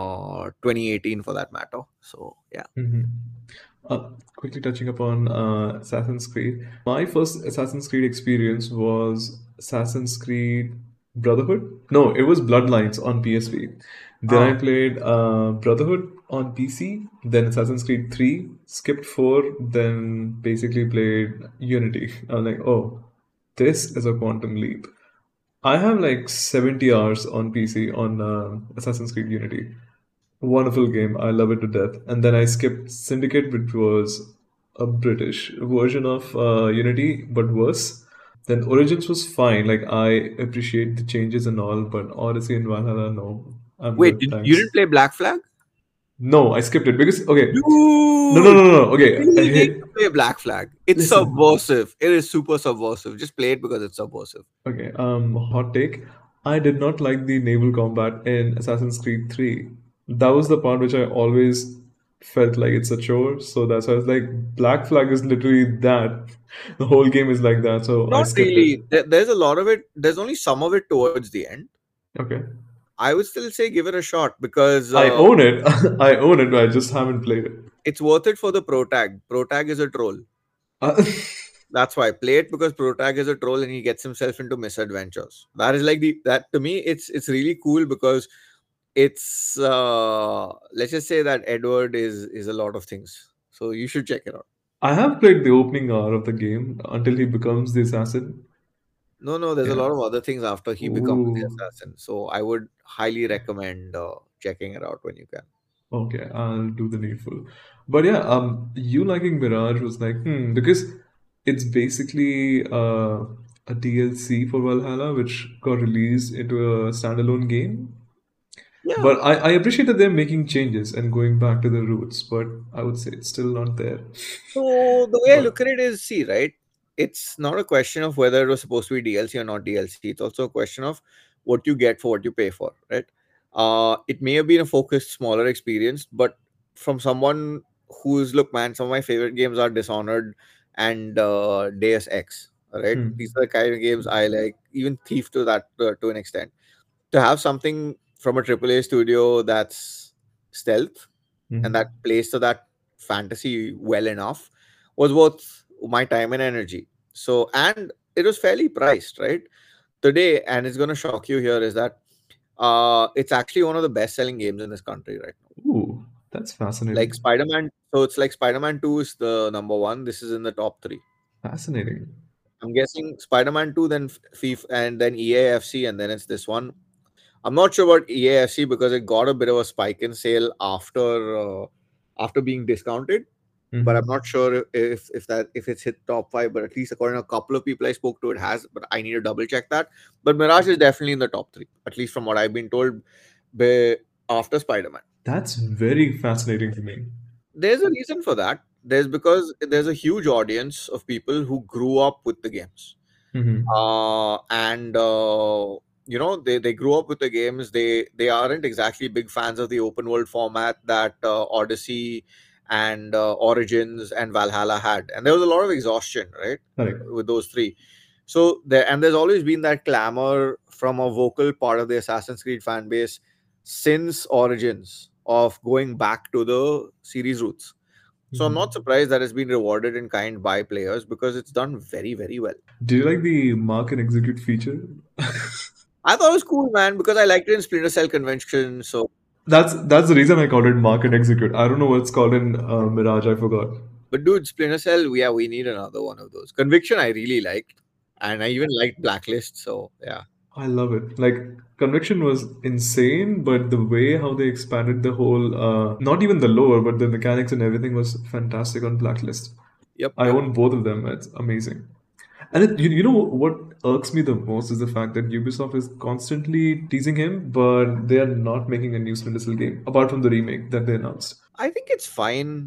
2018 for that matter. So yeah. Mm-hmm. Quickly touching upon Assassin's Creed. My first Assassin's Creed experience was Assassin's Creed Brotherhood. No, it was Bloodlines on PSP. Then I played Brotherhood on PC. Then Assassin's Creed 3, skipped 4, then basically played Unity. I was like, oh, this is a quantum leap. I have like 70 hours on PC on Assassin's Creed Unity. Wonderful game. I love it to death. And then I skipped Syndicate, which was a British version of Unity, but worse. Then Origins was fine. Like, I appreciate the changes and all, but Odyssey and Valhalla, no. I'm Wait, good, you didn't thanks. play Black Flag? No, I skipped it because, okay. Dude, No, no, no, no, no. Okay. you really need to play Black Flag. It's Listen. subversive. It is super subversive. Just play it because it's subversive. Okay, hot take. I did not like the naval combat in Assassin's Creed 3. That was the part which I always felt like it's a chore. So that's why I was like, Black Flag is literally that. The whole game is like that. So I Not skipped it. really. There's a lot of it. There's only some of it towards the end. Okay. I would still say give it a shot, because I own it. I own it, but I just haven't played it. it's worth it for the protag. Protag is a troll. That's why play it, because Protag is a troll and he gets himself into misadventures. That is like that to me. It's really cool, because it's let's just say that Edward is a lot of things. So you should check it out. I have played the opening hour of the game until he becomes the assassin. No, there's a Yeah. lot of other things after he becomes the Ooh. assassin. So I would highly recommend checking it out when you can. Okay, I'll do the needful. But yeah, you liking Mirage was like, because it's basically a DLC for Valhalla, which got released into a standalone game. Yeah. But I appreciate that they're making changes and going back to the roots, but I would say it's still not there. So the way I But look at it is, see, right? It's not a question of whether it was supposed to be DLC or not DLC. It's also a question of what you get for what you pay for, right? It may have been a focused, smaller experience, but from someone who's, look, man, some of my favorite games are Dishonored and Deus Ex. Right? These are the kind of games I like. Even Thief to that to an extent. To have something from a AAA studio that's stealth and that plays to that fantasy well enough was worth my time and energy. So, and it was fairly priced, right? Today, and it's going to shock you here, is that it's actually one of the best selling games in this country right now. ooh, that's fascinating. Like Spider-Man, so it's like Spider-Man 2 is the number one. This is in the top three. Fascinating. I'm guessing Spider-Man 2, then FIFA, and then EAFC, and then it's this one. I'm not sure about EAFC because it got a bit of a spike in sale after being discounted. But I'm not sure if it's hit top 5. But at least according to a couple of people I spoke to, it has. But I need to double check that. But Mirage is definitely in the top 3, at least from what I've been told after Spider-Man. That's very fascinating to me. There's a reason for that. Because there's a huge audience of people who grew up with the games. And they grew up with the games. They aren't exactly big fans of the open world format that Odyssey and Origins and Valhalla had, and there was a lot of exhaustion, right, Correct. with those three. So there's always been that clamor from a vocal part of the Assassin's Creed fan base since Origins of going back to the series roots. So I'm not surprised that it's been rewarded in kind by players because it's done very, very well. Do you like the mark and execute feature? I thought it was cool, man, because I liked it in Splinter Cell Convention. So, That's the reason I called it mark and execute. I don't know what's called in Mirage. I forgot. but dude, Splinter Cell, yeah, we need another one of those. Conviction, I really liked, and I even liked Blacklist. So, yeah. I love it. Like Conviction was insane, but the way how they expanded the whole, not even the lore, but the mechanics and everything was fantastic on Blacklist. Yep, I yep. own both of them. It's amazing. And you know what irks me the most is the fact that Ubisoft is constantly teasing him, but they are not making a new Splinter Cell game apart from the remake that they announced. I think it's fine.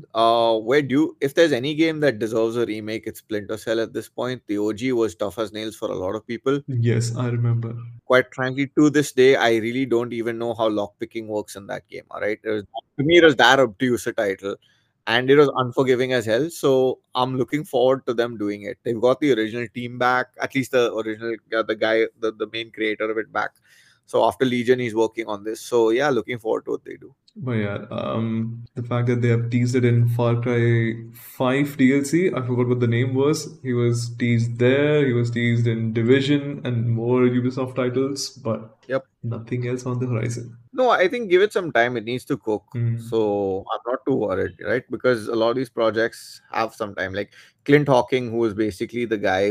If there's any game that deserves a remake, it's Splinter Cell at this point. The OG was tough as nails for a lot of people. Yes, I remember. Quite frankly, to this day, I really don't even know how lockpicking works in that game. All right, to me, it was that obtuse a title, and it was unforgiving as hell. So I'm looking forward to them doing it. They've got the original team back, at least the original, the guy, the main creator of it back. So after Legion, he's working on this. So yeah, looking forward to what they do. But yeah, the fact that they have teased it in Far Cry 5 DLC, I forgot what the name was. He was teased there, he was teased in Division and more Ubisoft titles, but Yep. nothing else on the horizon. No, I think give it some time. It needs to cook. Mm. So I'm not too worried, right? Because a lot of these projects have some time. Like Clint Hawking, who is basically the guy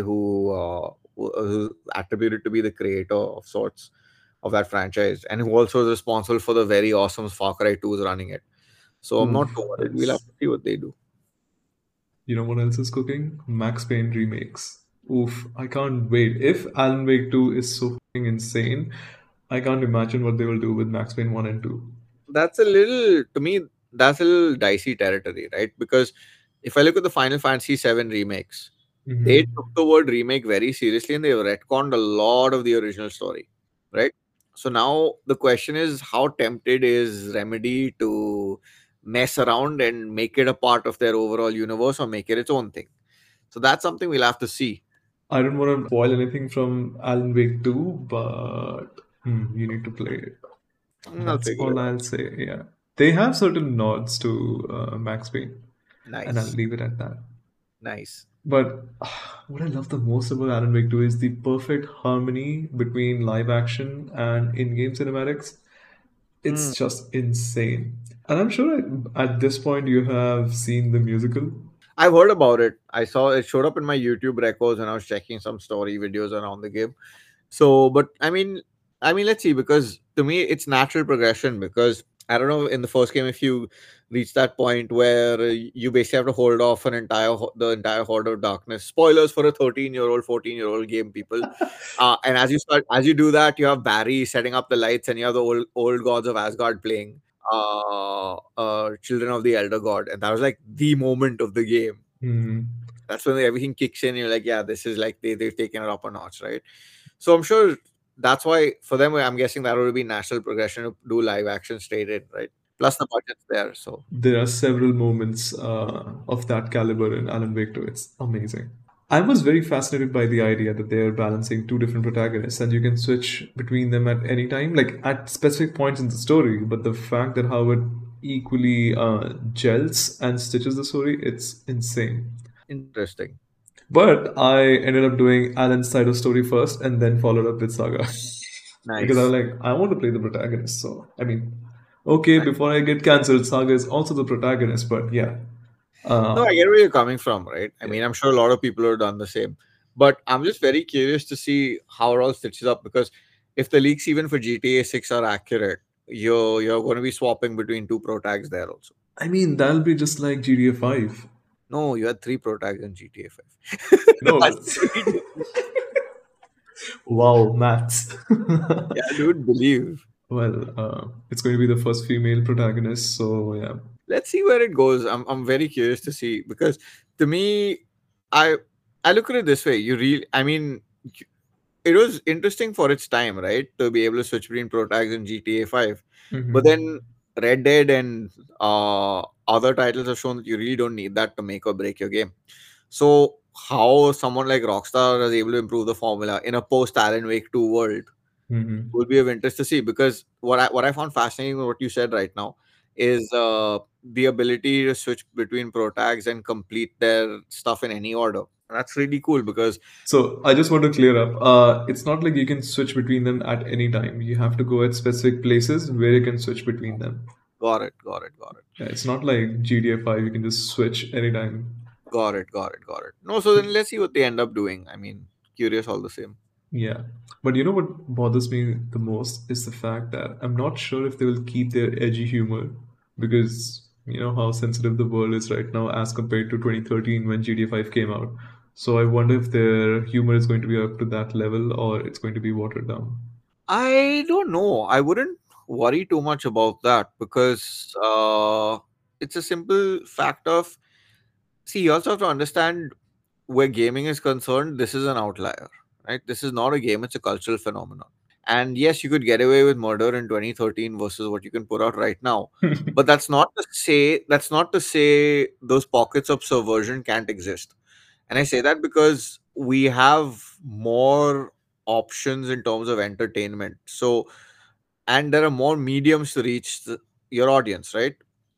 who's attributed to be the creator of sorts of that franchise, and who also is responsible for the very awesome Far Cry 2 is running it. So I'm not Oof, too worried. We'll have that's, to see what they do. you know what else is cooking? Max Payne remakes. Oof, I can't wait. If Alan Wake 2 is so fucking insane, I can't imagine what they will do with Max Payne 1 and 2. That's a little, to me, that's a little dicey territory, right? Because if I look at the Final Fantasy 7 remakes, they Mhm. took the word remake very seriously and they retconned a lot of the original story, right? So now the question is, how tempted is Remedy to mess around and make it a part of their overall universe or make it its own thing? So that's something we'll have to see. I don't want to spoil anything from Alan Wake 2, but you need to play it. I'll That's figure all it out. I'll say. Yeah. They have certain nods to Max Payne, and I'll Nice. leave it at that. Nice. But what I love the most about Alan Wake 2 is the perfect harmony between live action and in game cinematics. It's Hmm. just insane. And I'm sure at this point you have seen the musical. I've heard about it. I saw it showed up in my YouTube records when I was checking some story videos around the game. So, but I mean, let's see, because to me, it's natural progression. Because I don't know, in the first game, if you reach that point where you basically have to hold off the entire horde of darkness. Spoilers for a 13-year-old, 14-year-old game, people. And as you do that, you have Barry setting up the lights, and you have the old gods of Asgard playing. Children of the Elder God, and that was like the moment of the game. Hmm. That's when everything kicks in. You're like, yeah, this is like they've taken it up a notch, right? So I'm sure that's why for them, I'm guessing that would be natural progression to do live action straight in, right? Plus the budget's there, so There are several moments of that caliber in Alan Wake 2. It's amazing. I was very fascinated by the idea that they are balancing two different protagonists and you can switch between them at any time, like at specific points in the story. But the fact that how it equally gels and stitches the story, it's insane. interesting. But I ended up doing Alan's side of story first and then followed up with Saga. Because I was Nice. like, I want to play the protagonist. So, I mean, okay, Nice. before I get cancelled, Saga is also the protagonist, but yeah. No, Uh, I get where you're coming from, right? I yeah. mean, I'm sure a lot of people have done the same. But I'm just very curious to see how it all stitches up because if the leaks even for GTA 6 are accurate, you're going to be swapping between two pro tags there also. I mean, that'll be just like GTA 5. No, you had three pro tags in GTA 5. No, That's but the only difference. wow, maths. Yeah, dude, believe. Well, it's going to be the first female protagonist, so yeah. Let's see where it goes. I'm very curious to see because to me, I I look at it this way. I mean, it was interesting for its time, right? To be able to switch between pro tags in GTA 5. But Mhm. then Red Dead and other titles have shown that you really don't need that to make or break your game. So how someone like Rockstar is able to improve the formula in a post Alan Wake 2 world Hmm. will be of interest to see, because what I found fascinating with what you said right now is the ability to switch between protags and complete their stuff in any order. That's really cool because So I just want to clear up. It's not like you can switch between them at any time. You have to go at specific places where you can switch between them. got it, Yeah, it's not like GTA 5. You can just switch anytime. got it. No, so then let's see what they end up doing. I mean, curious all the same. Yeah. But you know what bothers me the most is the fact that I'm not sure if they will keep their edgy humor because you know how sensitive the world is right now as compared to 2013 when GTA 5 came out. So I wonder if their humor is going to be up to that level or it's going to be watered down. I don't know. I wouldn't worry too much about that because it's a simple fact of, see, you also have to understand where gaming is concerned, this is an outlier, right? This is not a game, it's a cultural phenomenon. And yes, you could get away with murder in 2013 versus what you can put out right now. But that's not to say those pockets of subversion can't exist. And I say that because we have more options in terms of entertainment. So, and there are more mediums to reach your audience, right?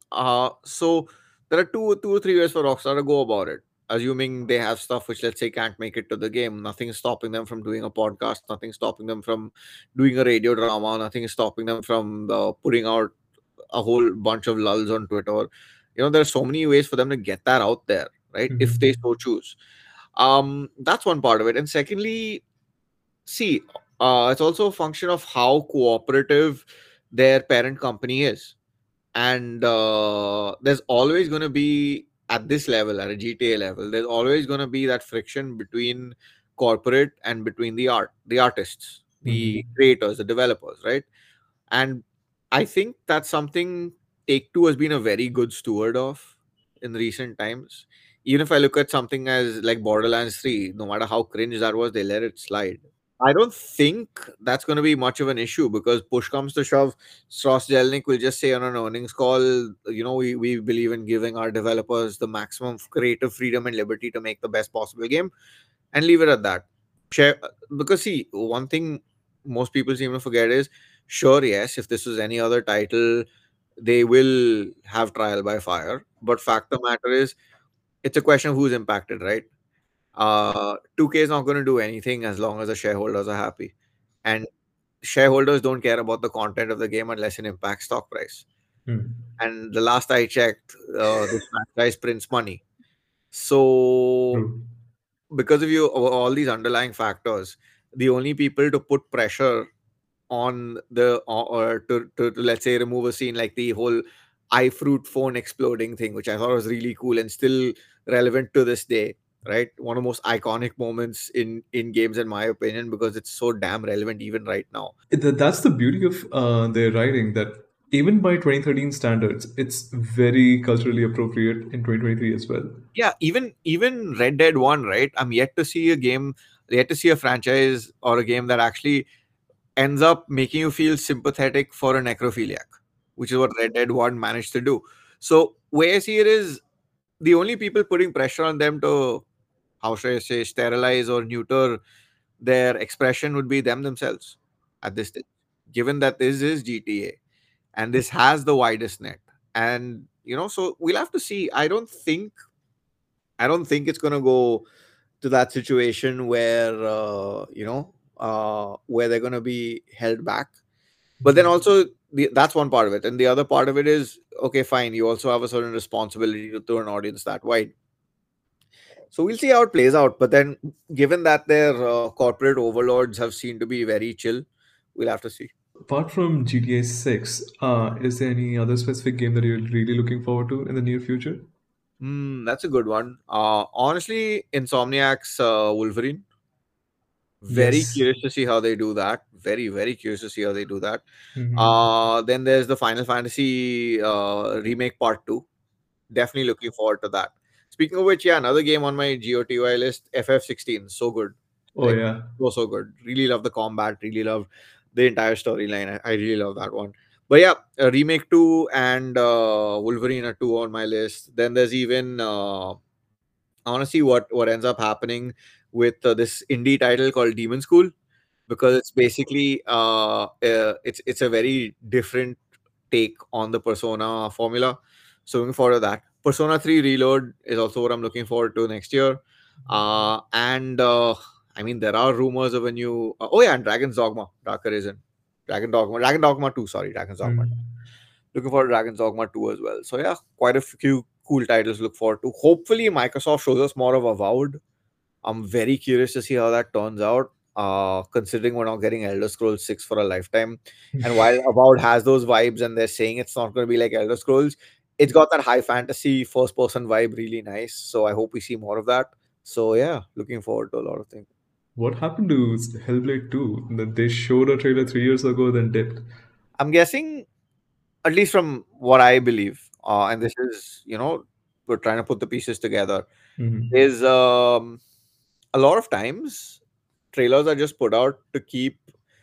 So there are two or three ways for Rockstar to go about it. Assuming they have stuff which, let's say, can't make it to the game, nothing is stopping them from doing a podcast, nothing is stopping them from doing a radio drama, nothing is stopping them from putting out a whole bunch of lulls on Twitter. There are so many ways for them to get that out there, right? If they Mhm. so choose. That's one part of it. And secondly, see, it's also a function of how cooperative their parent company is. And there's always going to be, at this level, at a GTA level, there's always going to be that friction between corporate and between the artists, the Mhm. creators, the developers, right? And I think that's something Take Two has been a very good steward of in recent times. Even if I look at something as like Borderlands 3, no matter how cringe that was, they let it slide. I don't think that's going to be much of an issue because push comes to shove, Strauss Zelnick will just say on an earnings call, we believe in giving our developers the maximum creative freedom and liberty to make the best possible game and leave it at that. Share, because see, one thing most people seem to forget is, sure, yes, if this was any other title, they will have trial by fire. But fact of the matter is, it's a question of who's impacted, right? 2K is not going to do anything as long as the shareholders are happy. And shareholders don't care about the content of the game unless it impacts stock price. Mm. And the last I checked, this franchise prints money. So True. because of all these underlying factors, the only people to put pressure on the or to let's say remove a scene like the whole iFruit phone exploding thing, which I thought was really cool and still relevant to this day, right? One of the most iconic moments in games, in my opinion, because it's so damn relevant even right now. That's the beauty of their writing that even by 2013 standards, it's very culturally appropriate in 2023 as well. Yeah, even Red Dead 1, right? I'm yet to see a game, yet to see a franchise or a game that actually ends up making you feel sympathetic for a necrophiliac, which is what Red Dead 1 managed to do. So where I see it is, the only people putting pressure on them to, how should I say, sterilize or neuter their expression would be them themselves at this stage. Given that this is GTA and this has the widest net. And so we'll have to see. I don't think it's gonna go to that situation where where they're gonna be held back. But then also that's one part of it, and the other part of it is, okay, fine, you also have a certain responsibility to an audience that wide. So we'll see how it plays out. But then, given that their corporate overlords have seemed to be very chill, we'll have to see. Apart from GTA 6, is there any other specific game that you're really looking forward to in the near future? That's a good one. Honestly, Insomniac's Wolverine. Very Yes. curious to see how they do that. Very, very curious to see how they do that. Hmm. Then there's the Final Fantasy remake part two. Definitely looking forward to that. Speaking of which, yeah, another game on my GOTY list, FF16. So good. Oh, Like, yeah. so good. Really love the combat. Really love the entire storyline. I really love that one. But yeah, Remake 2 and Wolverine are two on my list. Then there's even I want to see what ends up happening with this indie title called Demon School, because it's basically it's a very different take on the Persona formula. So looking forward to that. Persona 3 Reload is also what I'm looking forward to next year. And I mean, there are rumors of a new. Oh yeah, and Dragon's Dogma, Dark Arisen, Dragon Dogma 2. Sorry, Dragon's Dogma. Mm. Looking forward to Dragon's Dogma 2 as well. So yeah, quite a few cool titles to look forward to. Hopefully, Microsoft shows us more of Avowed. I'm very curious to see how that turns out. Considering we're not getting Elder Scrolls 6 for a lifetime. And while Avowed has those vibes and they're saying it's not going to be like Elder Scrolls, it's got that high fantasy first person vibe really nice. So I hope we see more of that. So yeah, looking forward to a lot of things. What happened to Hellblade 2? That they showed a trailer 3 years ago, then dipped. I'm guessing, at least from what I believe, and this is, we're trying to put the pieces together, Mhm. is a lot of times trailers are just put out to keep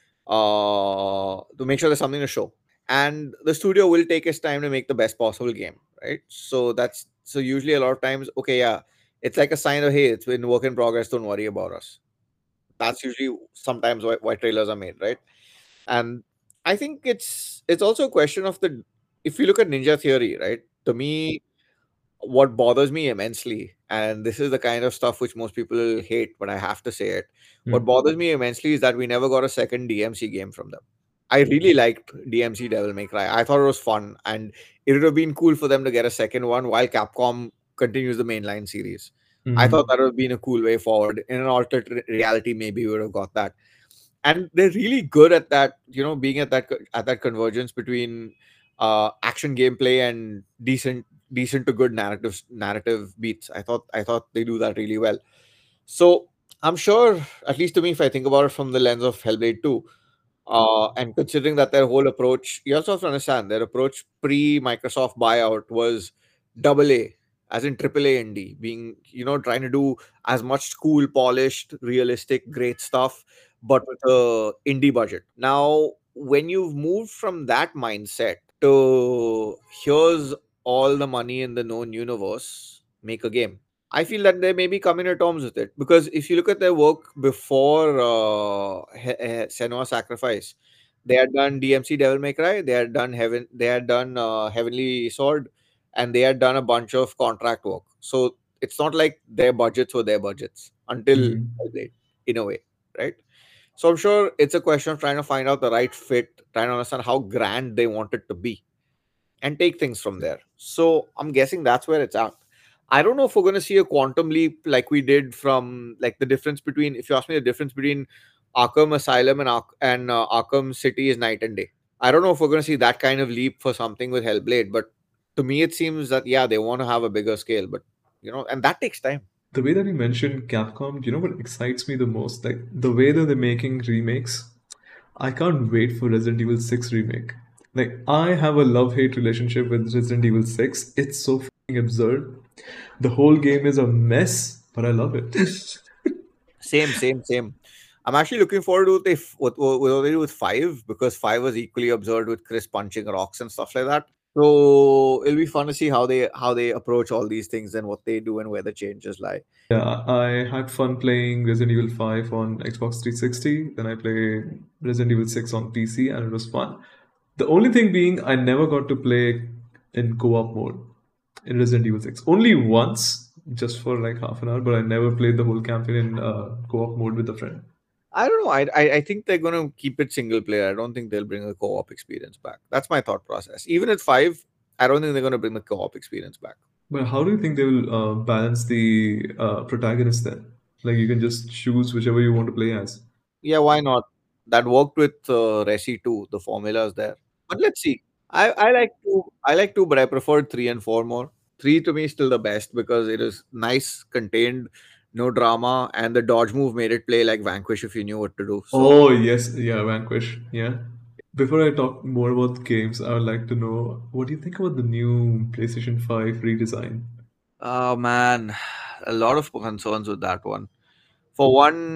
to make sure there's something to show, and the studio will take its time to make the best possible game, right? So usually a lot of times, okay, yeah, it's like a sign of, hey, it's been work in progress, don't worry about us. That's usually sometimes why trailers are made, right? And I think it's also a question of the, if you look at Ninja Theory, right? To me, what bothers me immensely, and this is the kind of stuff which most people hate, but I have to say it. What Mm. bothers me immensely is that we never got a second DMC game from them. I really liked DMC Devil May Cry. I thought it was fun, and it would have been cool for them to get a second one while Capcom continues the mainline series. I thought Mhm. that would have been a cool way forward. In an alternate reality, maybe we would have got that. And they're really good at that, being at that convergence between action gameplay and decent to good narrative beats. I thought they do that really well. So I'm sure, at least to me, if I think about it from the lens of Hellblade 2, and considering that their whole approach, you also have to understand their approach pre Microsoft buyout was double A, as in triple A indie, being, trying to do as much cool, polished, realistic, great stuff, but with a indie budget. Now, when you've moved from that mindset to here's all the money in the known universe, make a game. I feel that they may be coming to terms with it, because if you look at their work before Senua Sacrifice, they had done DMC Devil May Cry, they had done Heavenly Sword, and they had done a bunch of contract work. So it's not like their budgets were their budgets until Mhm. Hellblade, in a way, right? So I'm sure it's a question of trying to find out the right fit, trying to understand how grand they want it to be, and take things from there. So I'm guessing that's where it's at. I don't know if we're going to see a quantum leap like we did from, like, the difference between, if you ask me, the difference between Arkham Asylum and Arkham City is night and day. I don't know if we're going to see that kind of leap for something with Hellblade, but to me it seems that, yeah, they want to have a bigger scale, but and that takes time. The way that you mentioned Capcom, you know what excites me the most? Like the way that they're making remakes. I can't wait for Resident Evil 6 remake. Like I have a love-hate relationship with Resident Evil 6. It's so fucking absurd. The whole game is a mess, but I love it. Same. I'm actually looking forward to what they do with five, because five was equally absurd with Chris punching rocks and stuff like that. So it'll be fun to see how they approach all these things and what they do and where the changes lie. Yeah, I had fun playing Resident Evil 5 on Xbox 360. Then I played Resident Evil 6 on PC and it was fun. The only thing being, I never got to play in co op mode in Resident Evil 6. Only once, just for like half an hour, but I never played the whole campaign in co op mode with a friend. I don't know. I think they're gonna keep it single player. I don't think they'll bring a co-op experience back. That's my thought process. Even at five, I don't think they're gonna bring the co-op experience back. But how do you think they will balance the protagonist then? Like you can just choose whichever you want to play as. Yeah, why not? That worked with Resi too. The formula is there. But let's see. I like two, but I preferred three and four more. Three to me is still the best because it is nice, contained, no drama, and the dodge move made it play like Vanquish if you knew what to do. So Oh yes, yeah, Vanquish, yeah. Before I talk more about games, I would like to know what do you think about the new PlayStation 5 redesign? oh man, a lot of concerns with that one. For one,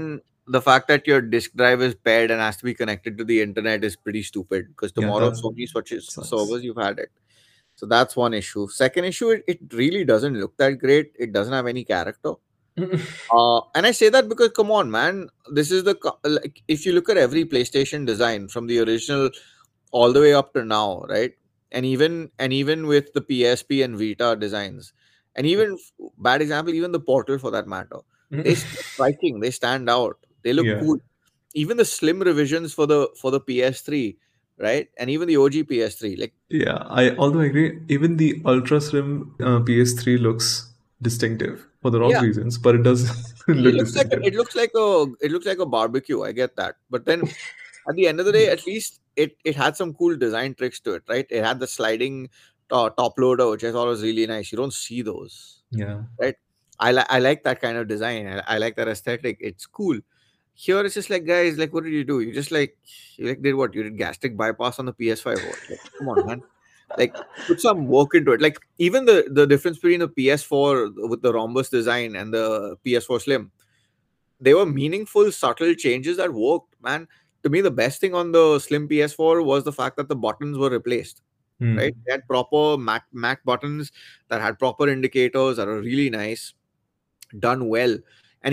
the fact that your disk drive is paired and has to be connected to the internet is pretty stupid, because Yeah, tomorrow if that Sony switches sucks. servers, you've had it. So that's one issue. Second issue, it really doesn't look that great. It doesn't have any character. And I say that because, come on, man, this is like, if you look at every PlayStation design from the original all the way up to now, right? And even with the PSP and Vita designs, and even bad example, even the Portal for that matter, they striking, they stand out, they look Yeah. cool. Even the slim revisions for the PS3, right? And even the OG PS3, like, Yeah, I although I agree, even the Ultra Slim PS3 looks distinctive for the wrong yeah, reasons, but it does it look looks like distinctive. it looks like a barbecue. I get that, but then at the end of the day, at least it had some cool design tricks to it, right? It had the sliding top loader, which I thought was really nice. You don't see those, Yeah. right? I like that kind of design. I like that aesthetic. It's cool. Here it's just like, guys, like, what did you do? You did what? You did gastric bypass on the PS5. What? Like, come on, man. Like, put some work into it. Like, even the difference between the PS4 with the rhombus design and the PS4 Slim, they were meaningful, subtle changes that worked, man. To me, the best thing on the Slim PS4 was the fact that the buttons were replaced. Right? Hmm. They had proper Mac buttons that had proper indicators that are really nice, done well. And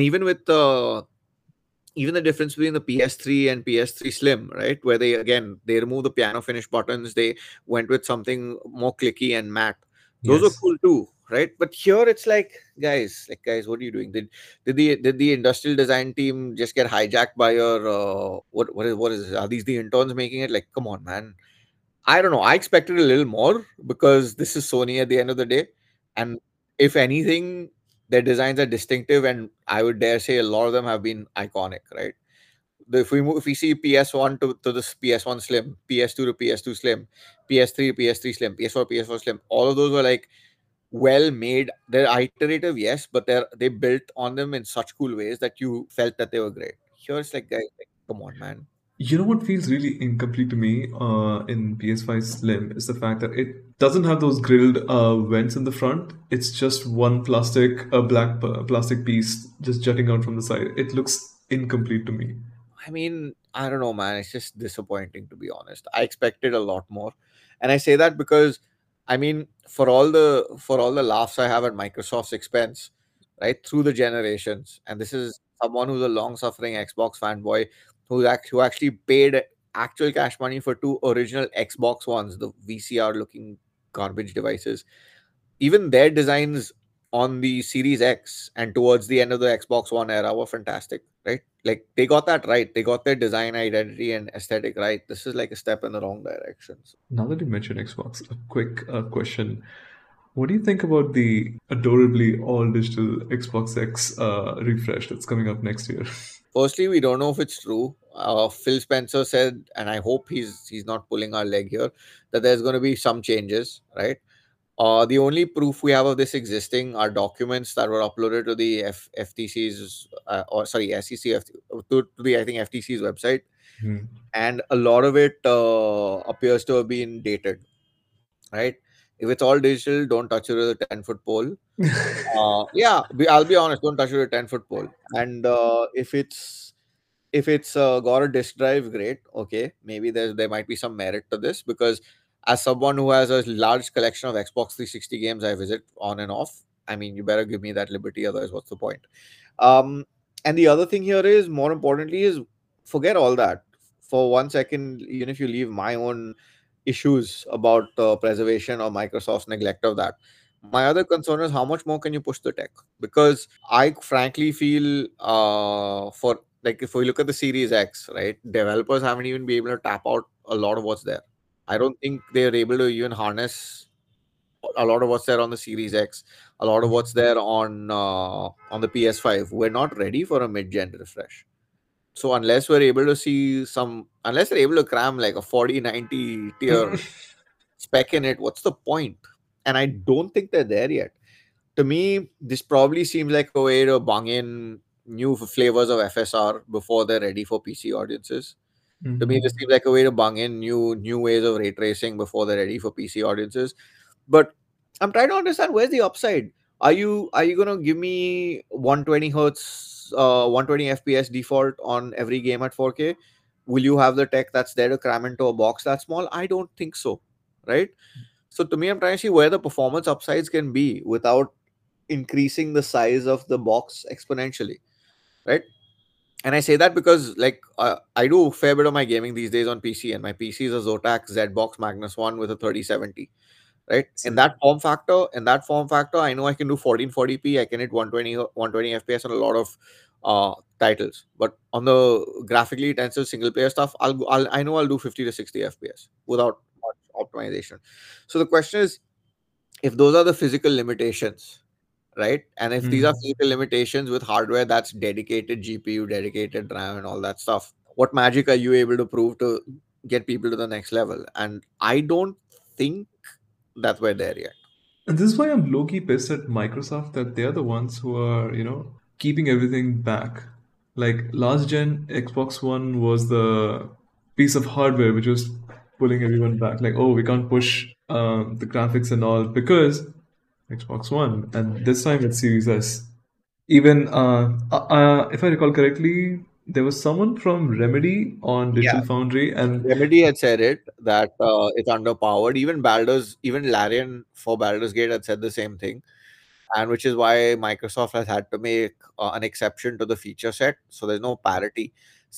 even the difference between the PS3 and PS3 Slim, right? Where they removed the piano finish buttons, they went with something more clicky and matte. Those were Yes. cool too, right? But here it's like, guys, what are you doing? Did the industrial design team just get hijacked by your what is this? Are these the interns making it? Like, come on, man. I don't know. I expected a little more because this is Sony at the end of the day. And if anything, their designs are distinctive, and I would dare say a lot of them have been iconic, right? If we see PS1 to this PS1 Slim, PS2 to PS2 Slim, PS3 PS3 Slim, PS4 PS4 Slim, all of those were like well made. They're iterative, yes, but they built on them in such cool ways that you felt that they were great. Here it's like, guys, like, come on, man. You know what feels really incomplete to me in PS5 Slim is the fact that it doesn't have those grilled vents in the front. It's just one black plastic piece just jutting out from the side. It looks incomplete to me. I mean, I don't know, man. It's just disappointing, to be honest. I expected a lot more, and I say that because, I mean, for all the laughs I have at Microsoft's expense, right, through the generations, and this is someone who's a long-suffering Xbox fanboy who actually paid actual cash money for two original Xbox Ones, the VCR-looking garbage devices. Even their designs on the Series X and towards the end of the Xbox One era were fantastic, right? Like, they got that right. They got their design identity and aesthetic right. This is like a step in the wrong direction. So, Now that you mentioned Xbox, a quick question. What do you think about the adorably all digital Xbox X refresh that's coming up next year? firstly, we don't know if it's true. Phil Spencer said, and I hope he's not pulling our leg here, that there's going to be some changes, right? The only proof we have of this existing are documents that were uploaded to the FTC's or sorry SEC to the, I think, FTC's website, Hmm. and a lot of it appears to have been dated. Right? If it's all digital, don't touch it with a 10-foot pole. Yeah, I'll be honest, don't touch it with a 10-foot pole. And if it's got a disk drive, great. Okay, maybe there might be some merit to this, because as someone who has a large collection of Xbox 360 games I visit on and off, I mean, you better give me that liberty, otherwise what's the point? um and the other thing here is, more importantly, is forget all that for 1 second. Even if you leave my own issues about preservation or Microsoft's neglect of that, my other concern is how much more can you push the tech? Because I frankly feel, for like, if we look at the Series X, right, developers haven't even been able to tap out a lot of what's there. I don't think they're able to even harness a lot of what's there on the Series X, a lot of what's there on the PS5. We're not ready for a mid-gen refresh. So unless they're able to cram like a 4090 tier spec in it, what's the point? And I don't think they're there yet. To me, this probably seems like a way to bung in new flavors of FSR before they're ready for PC audiences. To me, this Mhm. seems like a way to bung in new ways of ray tracing before they're ready for PC audiences. But I'm trying to understand, where's the upside. Are you gonna give me 120 hertz 120 FPS default on every game at 4K? Will you have the tech that's there to cram into a box that small? I don't think so, right? So to me, I'm trying to see where the performance upsides can be without increasing the size of the box exponentially, right? And I say that because I do a fair bit of my gaming these days on PC, and my PC is a Zotac ZBox Magnus One with a 3070, right? Same. In that form factor, I know I can do 1440p. I can hit 120 FPS on a lot of titles. But on the graphically intensive single player stuff, I know I'll do 50 to 60 FPS without much optimization. So the question is, if those are the physical limitations, right? And if these are Mm. physical limitations with hardware that's dedicated GPU, dedicated RAM, and all that stuff, what magic are you able to prove to get people to the next level? And I don't think that we're there yet. And this is why I'm low-key pissed at Microsoft that they're the ones who are, keeping everything back. Like last gen Xbox One was the piece of hardware which was pulling everyone back. Like, oh, we can't push the graphics and all because Xbox One. And this time it's Series S. Even if I recall correctly, there was someone from Remedy on Yeah, Digital Foundry, and Remedy had said it that it's underpowered. Even Larian for Baldur's Gate had said the same thing, and which is why Microsoft has had to make an exception to the feature set. So there's no parity.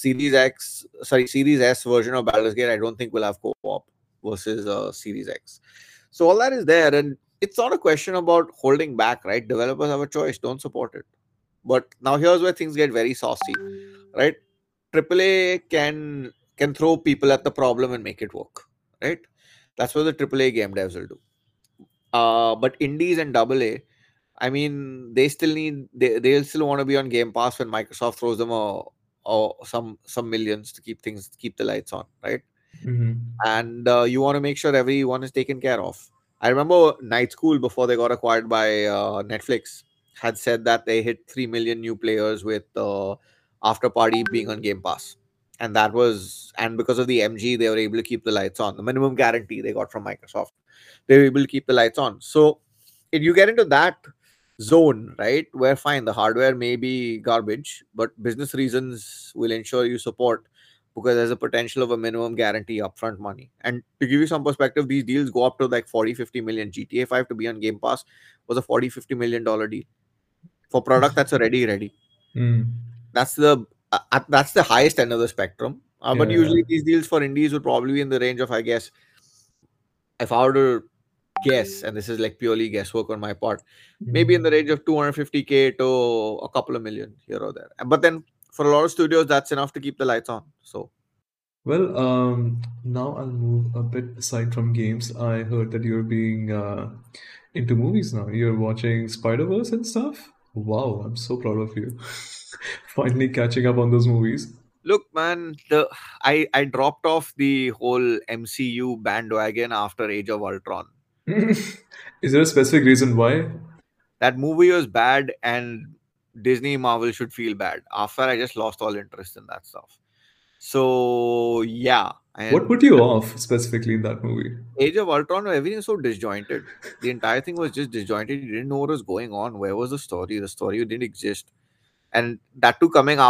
Series S version of Baldur's Gate, I don't think will have co-op versus Series X. So all that is there, and it's not a question about holding back, right? Developers have a choice, don't support it. But now here's where things get very saucy, right? AAA can throw people at the problem and make it work, right? That's what the AAA game devs will do. But indies and AA, I mean, they'll still want to be on Game Pass when Microsoft throws them some millions to keep the lights on, right? Mhm. And you want to make sure everyone is taken care of. I remember Night School before they got acquired by Netflix had said that they hit 3 million new players with After Party being on Game Pass, and because of the MG they were able to keep the lights on. The minimum guarantee they got from Microsoft, they were able to keep the lights on. So if you get into that zone, right, where fine, the hardware may be garbage, but business reasons will ensure you support because there's a potential of a minimum guarantee upfront money. And to give you some perspective, these deals go up to like 40, 50 million. GTA 5 to be on Game Pass was a 40, $50 million deal for product that's already ready. Mm. That's that's the highest end of the spectrum. But Yeah, yeah. usually these deals for indies would probably be in the range of, I guess, if I were to guess, and this is like purely guesswork on my part, maybe in the range of 250K to a couple of million here or there. But then for a lot of studios, that's enough to keep the lights on. So Well, now I'll move a bit aside from games. I heard that you're being into movies now. You're watching Spider-Verse and stuff. Wow, I'm so proud of you. Finally catching up on those movies. look, man, I dropped off the whole MCU bandwagon after Age of Ultron. Is there a specific reason why? That movie was bad, and Disney Marvel should feel bad. After I just lost all interest in that stuff. So yeah, What and put you off specifically in that movie? Age of Ultron, everything was so disjointed. The entire thing was just disjointed. You didn't know what was going on. Where was the story? The story didn't exist, and that too coming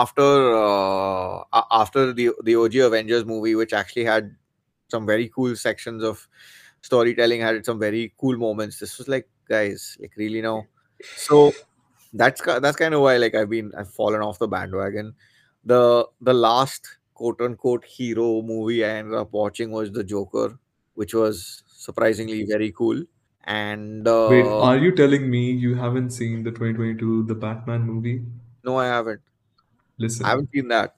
after the OG Avengers movie, which actually had some very cool sections of storytelling, had some very cool moments. This was like, guys, like really now. So that's kind of why I've fallen off the bandwagon. The last quote unquote hero movie I ended up watching was The Joker, which was surprisingly very cool. And Wait, are you telling me you haven't seen the 2022 The Batman movie? no, I haven't. I Listen, haven't seen that.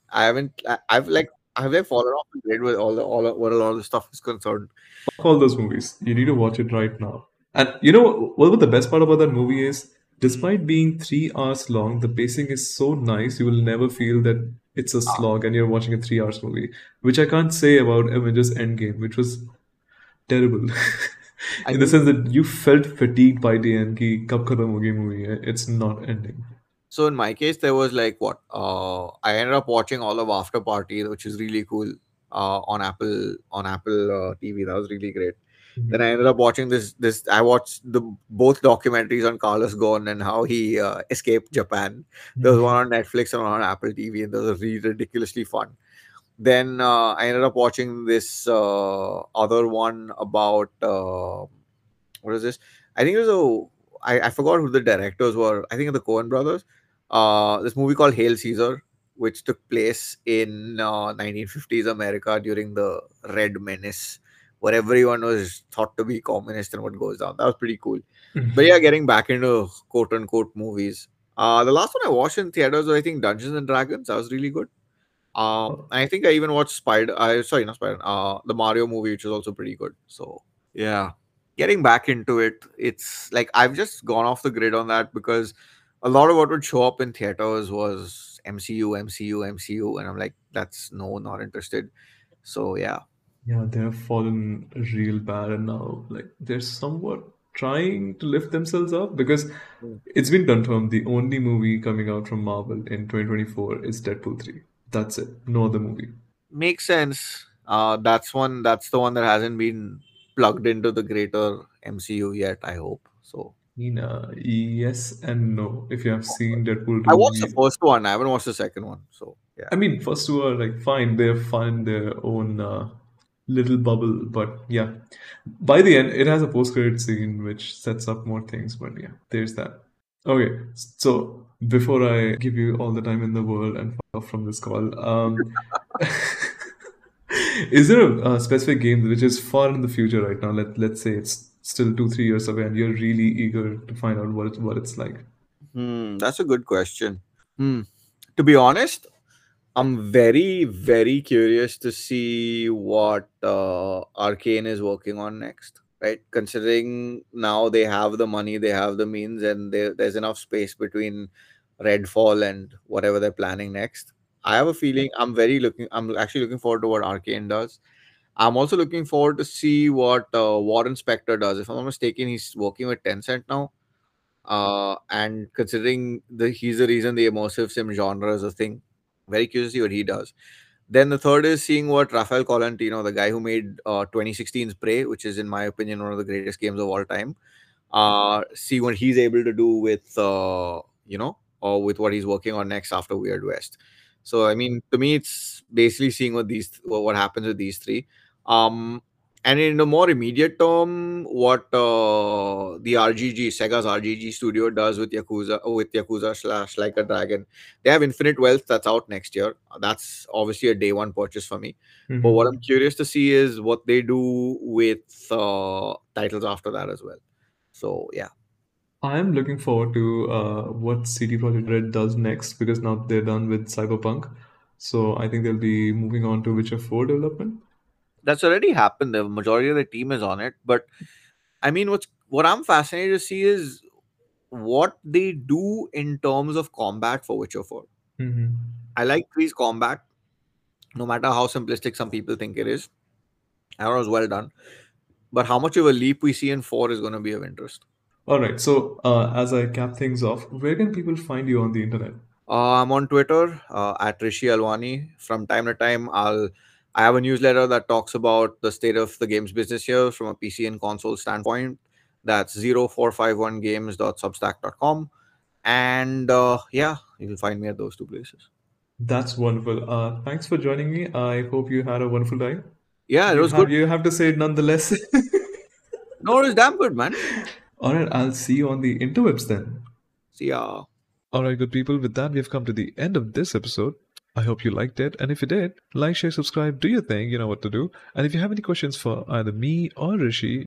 I've like fallen off the grid with what a lot of the stuff is concerned. fuck all those movies. You need to watch it right now. And you know what the best part about that movie is? Despite being 3 hours long, the pacing is so nice, you will never feel that it's a Ah, slog and you're watching a 3 hours movie. Which I can't say about Avengers Endgame, which was terrible. I In the sense mean, that you felt fatigued by the end ki kab khatam hogi movie hai. It's not ending. so in my case, there was like what? I ended up watching all of After Party, which is really cool. On Apple TV, that was really great. Then I ended up watching this. I watched the both documentaries on Carlos Ghosn and how he escaped Japan. There was one on Netflix and one on Apple TV, and those are really ridiculously fun. Then I ended up watching this other one about what is this? I think it was I forgot who the directors were. I think the Coen brothers. This movie called Hail Caesar, which took place in 1950s America during the Red Menace, where everyone was thought to be communist and what goes down. That was pretty cool. But yeah, getting back into quote unquote movies. The last one I watched in theaters was I think Dungeons and Dragons. That was really good. I think I even watched sorry, not Spider. The Mario movie, which is also pretty good. So yeah, getting back into it, it's like I've just gone off the grid on that because a lot of what would show up in theaters was MCU, MCU, MCU, and I'm like, that's no, not interested. So yeah. Yeah, they have fallen real bad, and now like they're somewhat trying to lift themselves up because Mm. it's been confirmed the only movie coming out from Marvel in 2024 is Deadpool 3. That's it. No other movie. Makes sense. That's the one that hasn't been plugged into the greater MCU yet. I hope so. Nina, yes and no. If you have seen Deadpool I 2, watched the first one. I haven't watched the second one. So yeah. I mean, first two are like fine. They're fun in their own little bubble, but yeah. By the end, it has a post-credit scene which sets up more things. But yeah, there's that. Okay, so before I give you all the time in the world and fuck off from this call, is there a specific game which is far in the future right now? Let's say it's still 2 3 years away, and you're really eager to find out what it's like. That's a good question. Hmm. To be honest, I'm very, very curious to see what Arcane is working on next. Right, considering now they have the money, they have the means, and there's enough space between Redfall and whatever they're planning next. I have a feeling I'm actually looking forward to what Arcane does. I'm also looking forward to see what Warren Spector does. If I'm not mistaken, he's working with Tencent now. And considering he's the reason the immersive sim genre is a thing, very curious to see what he does. Then the third is seeing what Rafael Colantino, the guy who made 2016's Prey, which is in my opinion one of the greatest games of all time, see what he's able to do with or with what he's working on next after Weird West. So I mean, to me, it's basically seeing what happens with these three. Um, and in the more immediate term, what the Sega's RGG studio does with Yakuza slash Like a Dragon. They have Infinite Wealth that's out next year. That's obviously a day one purchase for me. But what I'm curious to see is what they do with titles after that as well. So yeah. I'm looking forward to what CD Projekt Red does next because now they're done with Cyberpunk. So I think they'll be moving on to Witcher 4 development. That's already happened. The majority of the team is on it. But I mean, what I'm fascinated to see is what they do in terms of combat for Witcher 4. I like 3's combat, no matter how simplistic some people think it is. I thought it was well done. But how much of a leap we see in 4 is going to be of interest. All right. So as I cap things off, where can people find you on the internet? I'm on Twitter at Rishi Alwani. From time to time, I have a newsletter that talks about the state of the games business here from a PC and console standpoint. That's 0451games.substack.com. And yeah, you will find me at those two places. That's wonderful. Thanks for joining me. I hope you had a wonderful time. Yeah, it was good. You have to say it nonetheless. No, it was damn good, man. All right. I'll see you on the interwebs then. See ya. All right, good people. With that, we have come to the end of this episode. I hope you liked it. And if you did, like, share, subscribe, do your thing. You know what to do. And if you have any questions for either me or Rishi,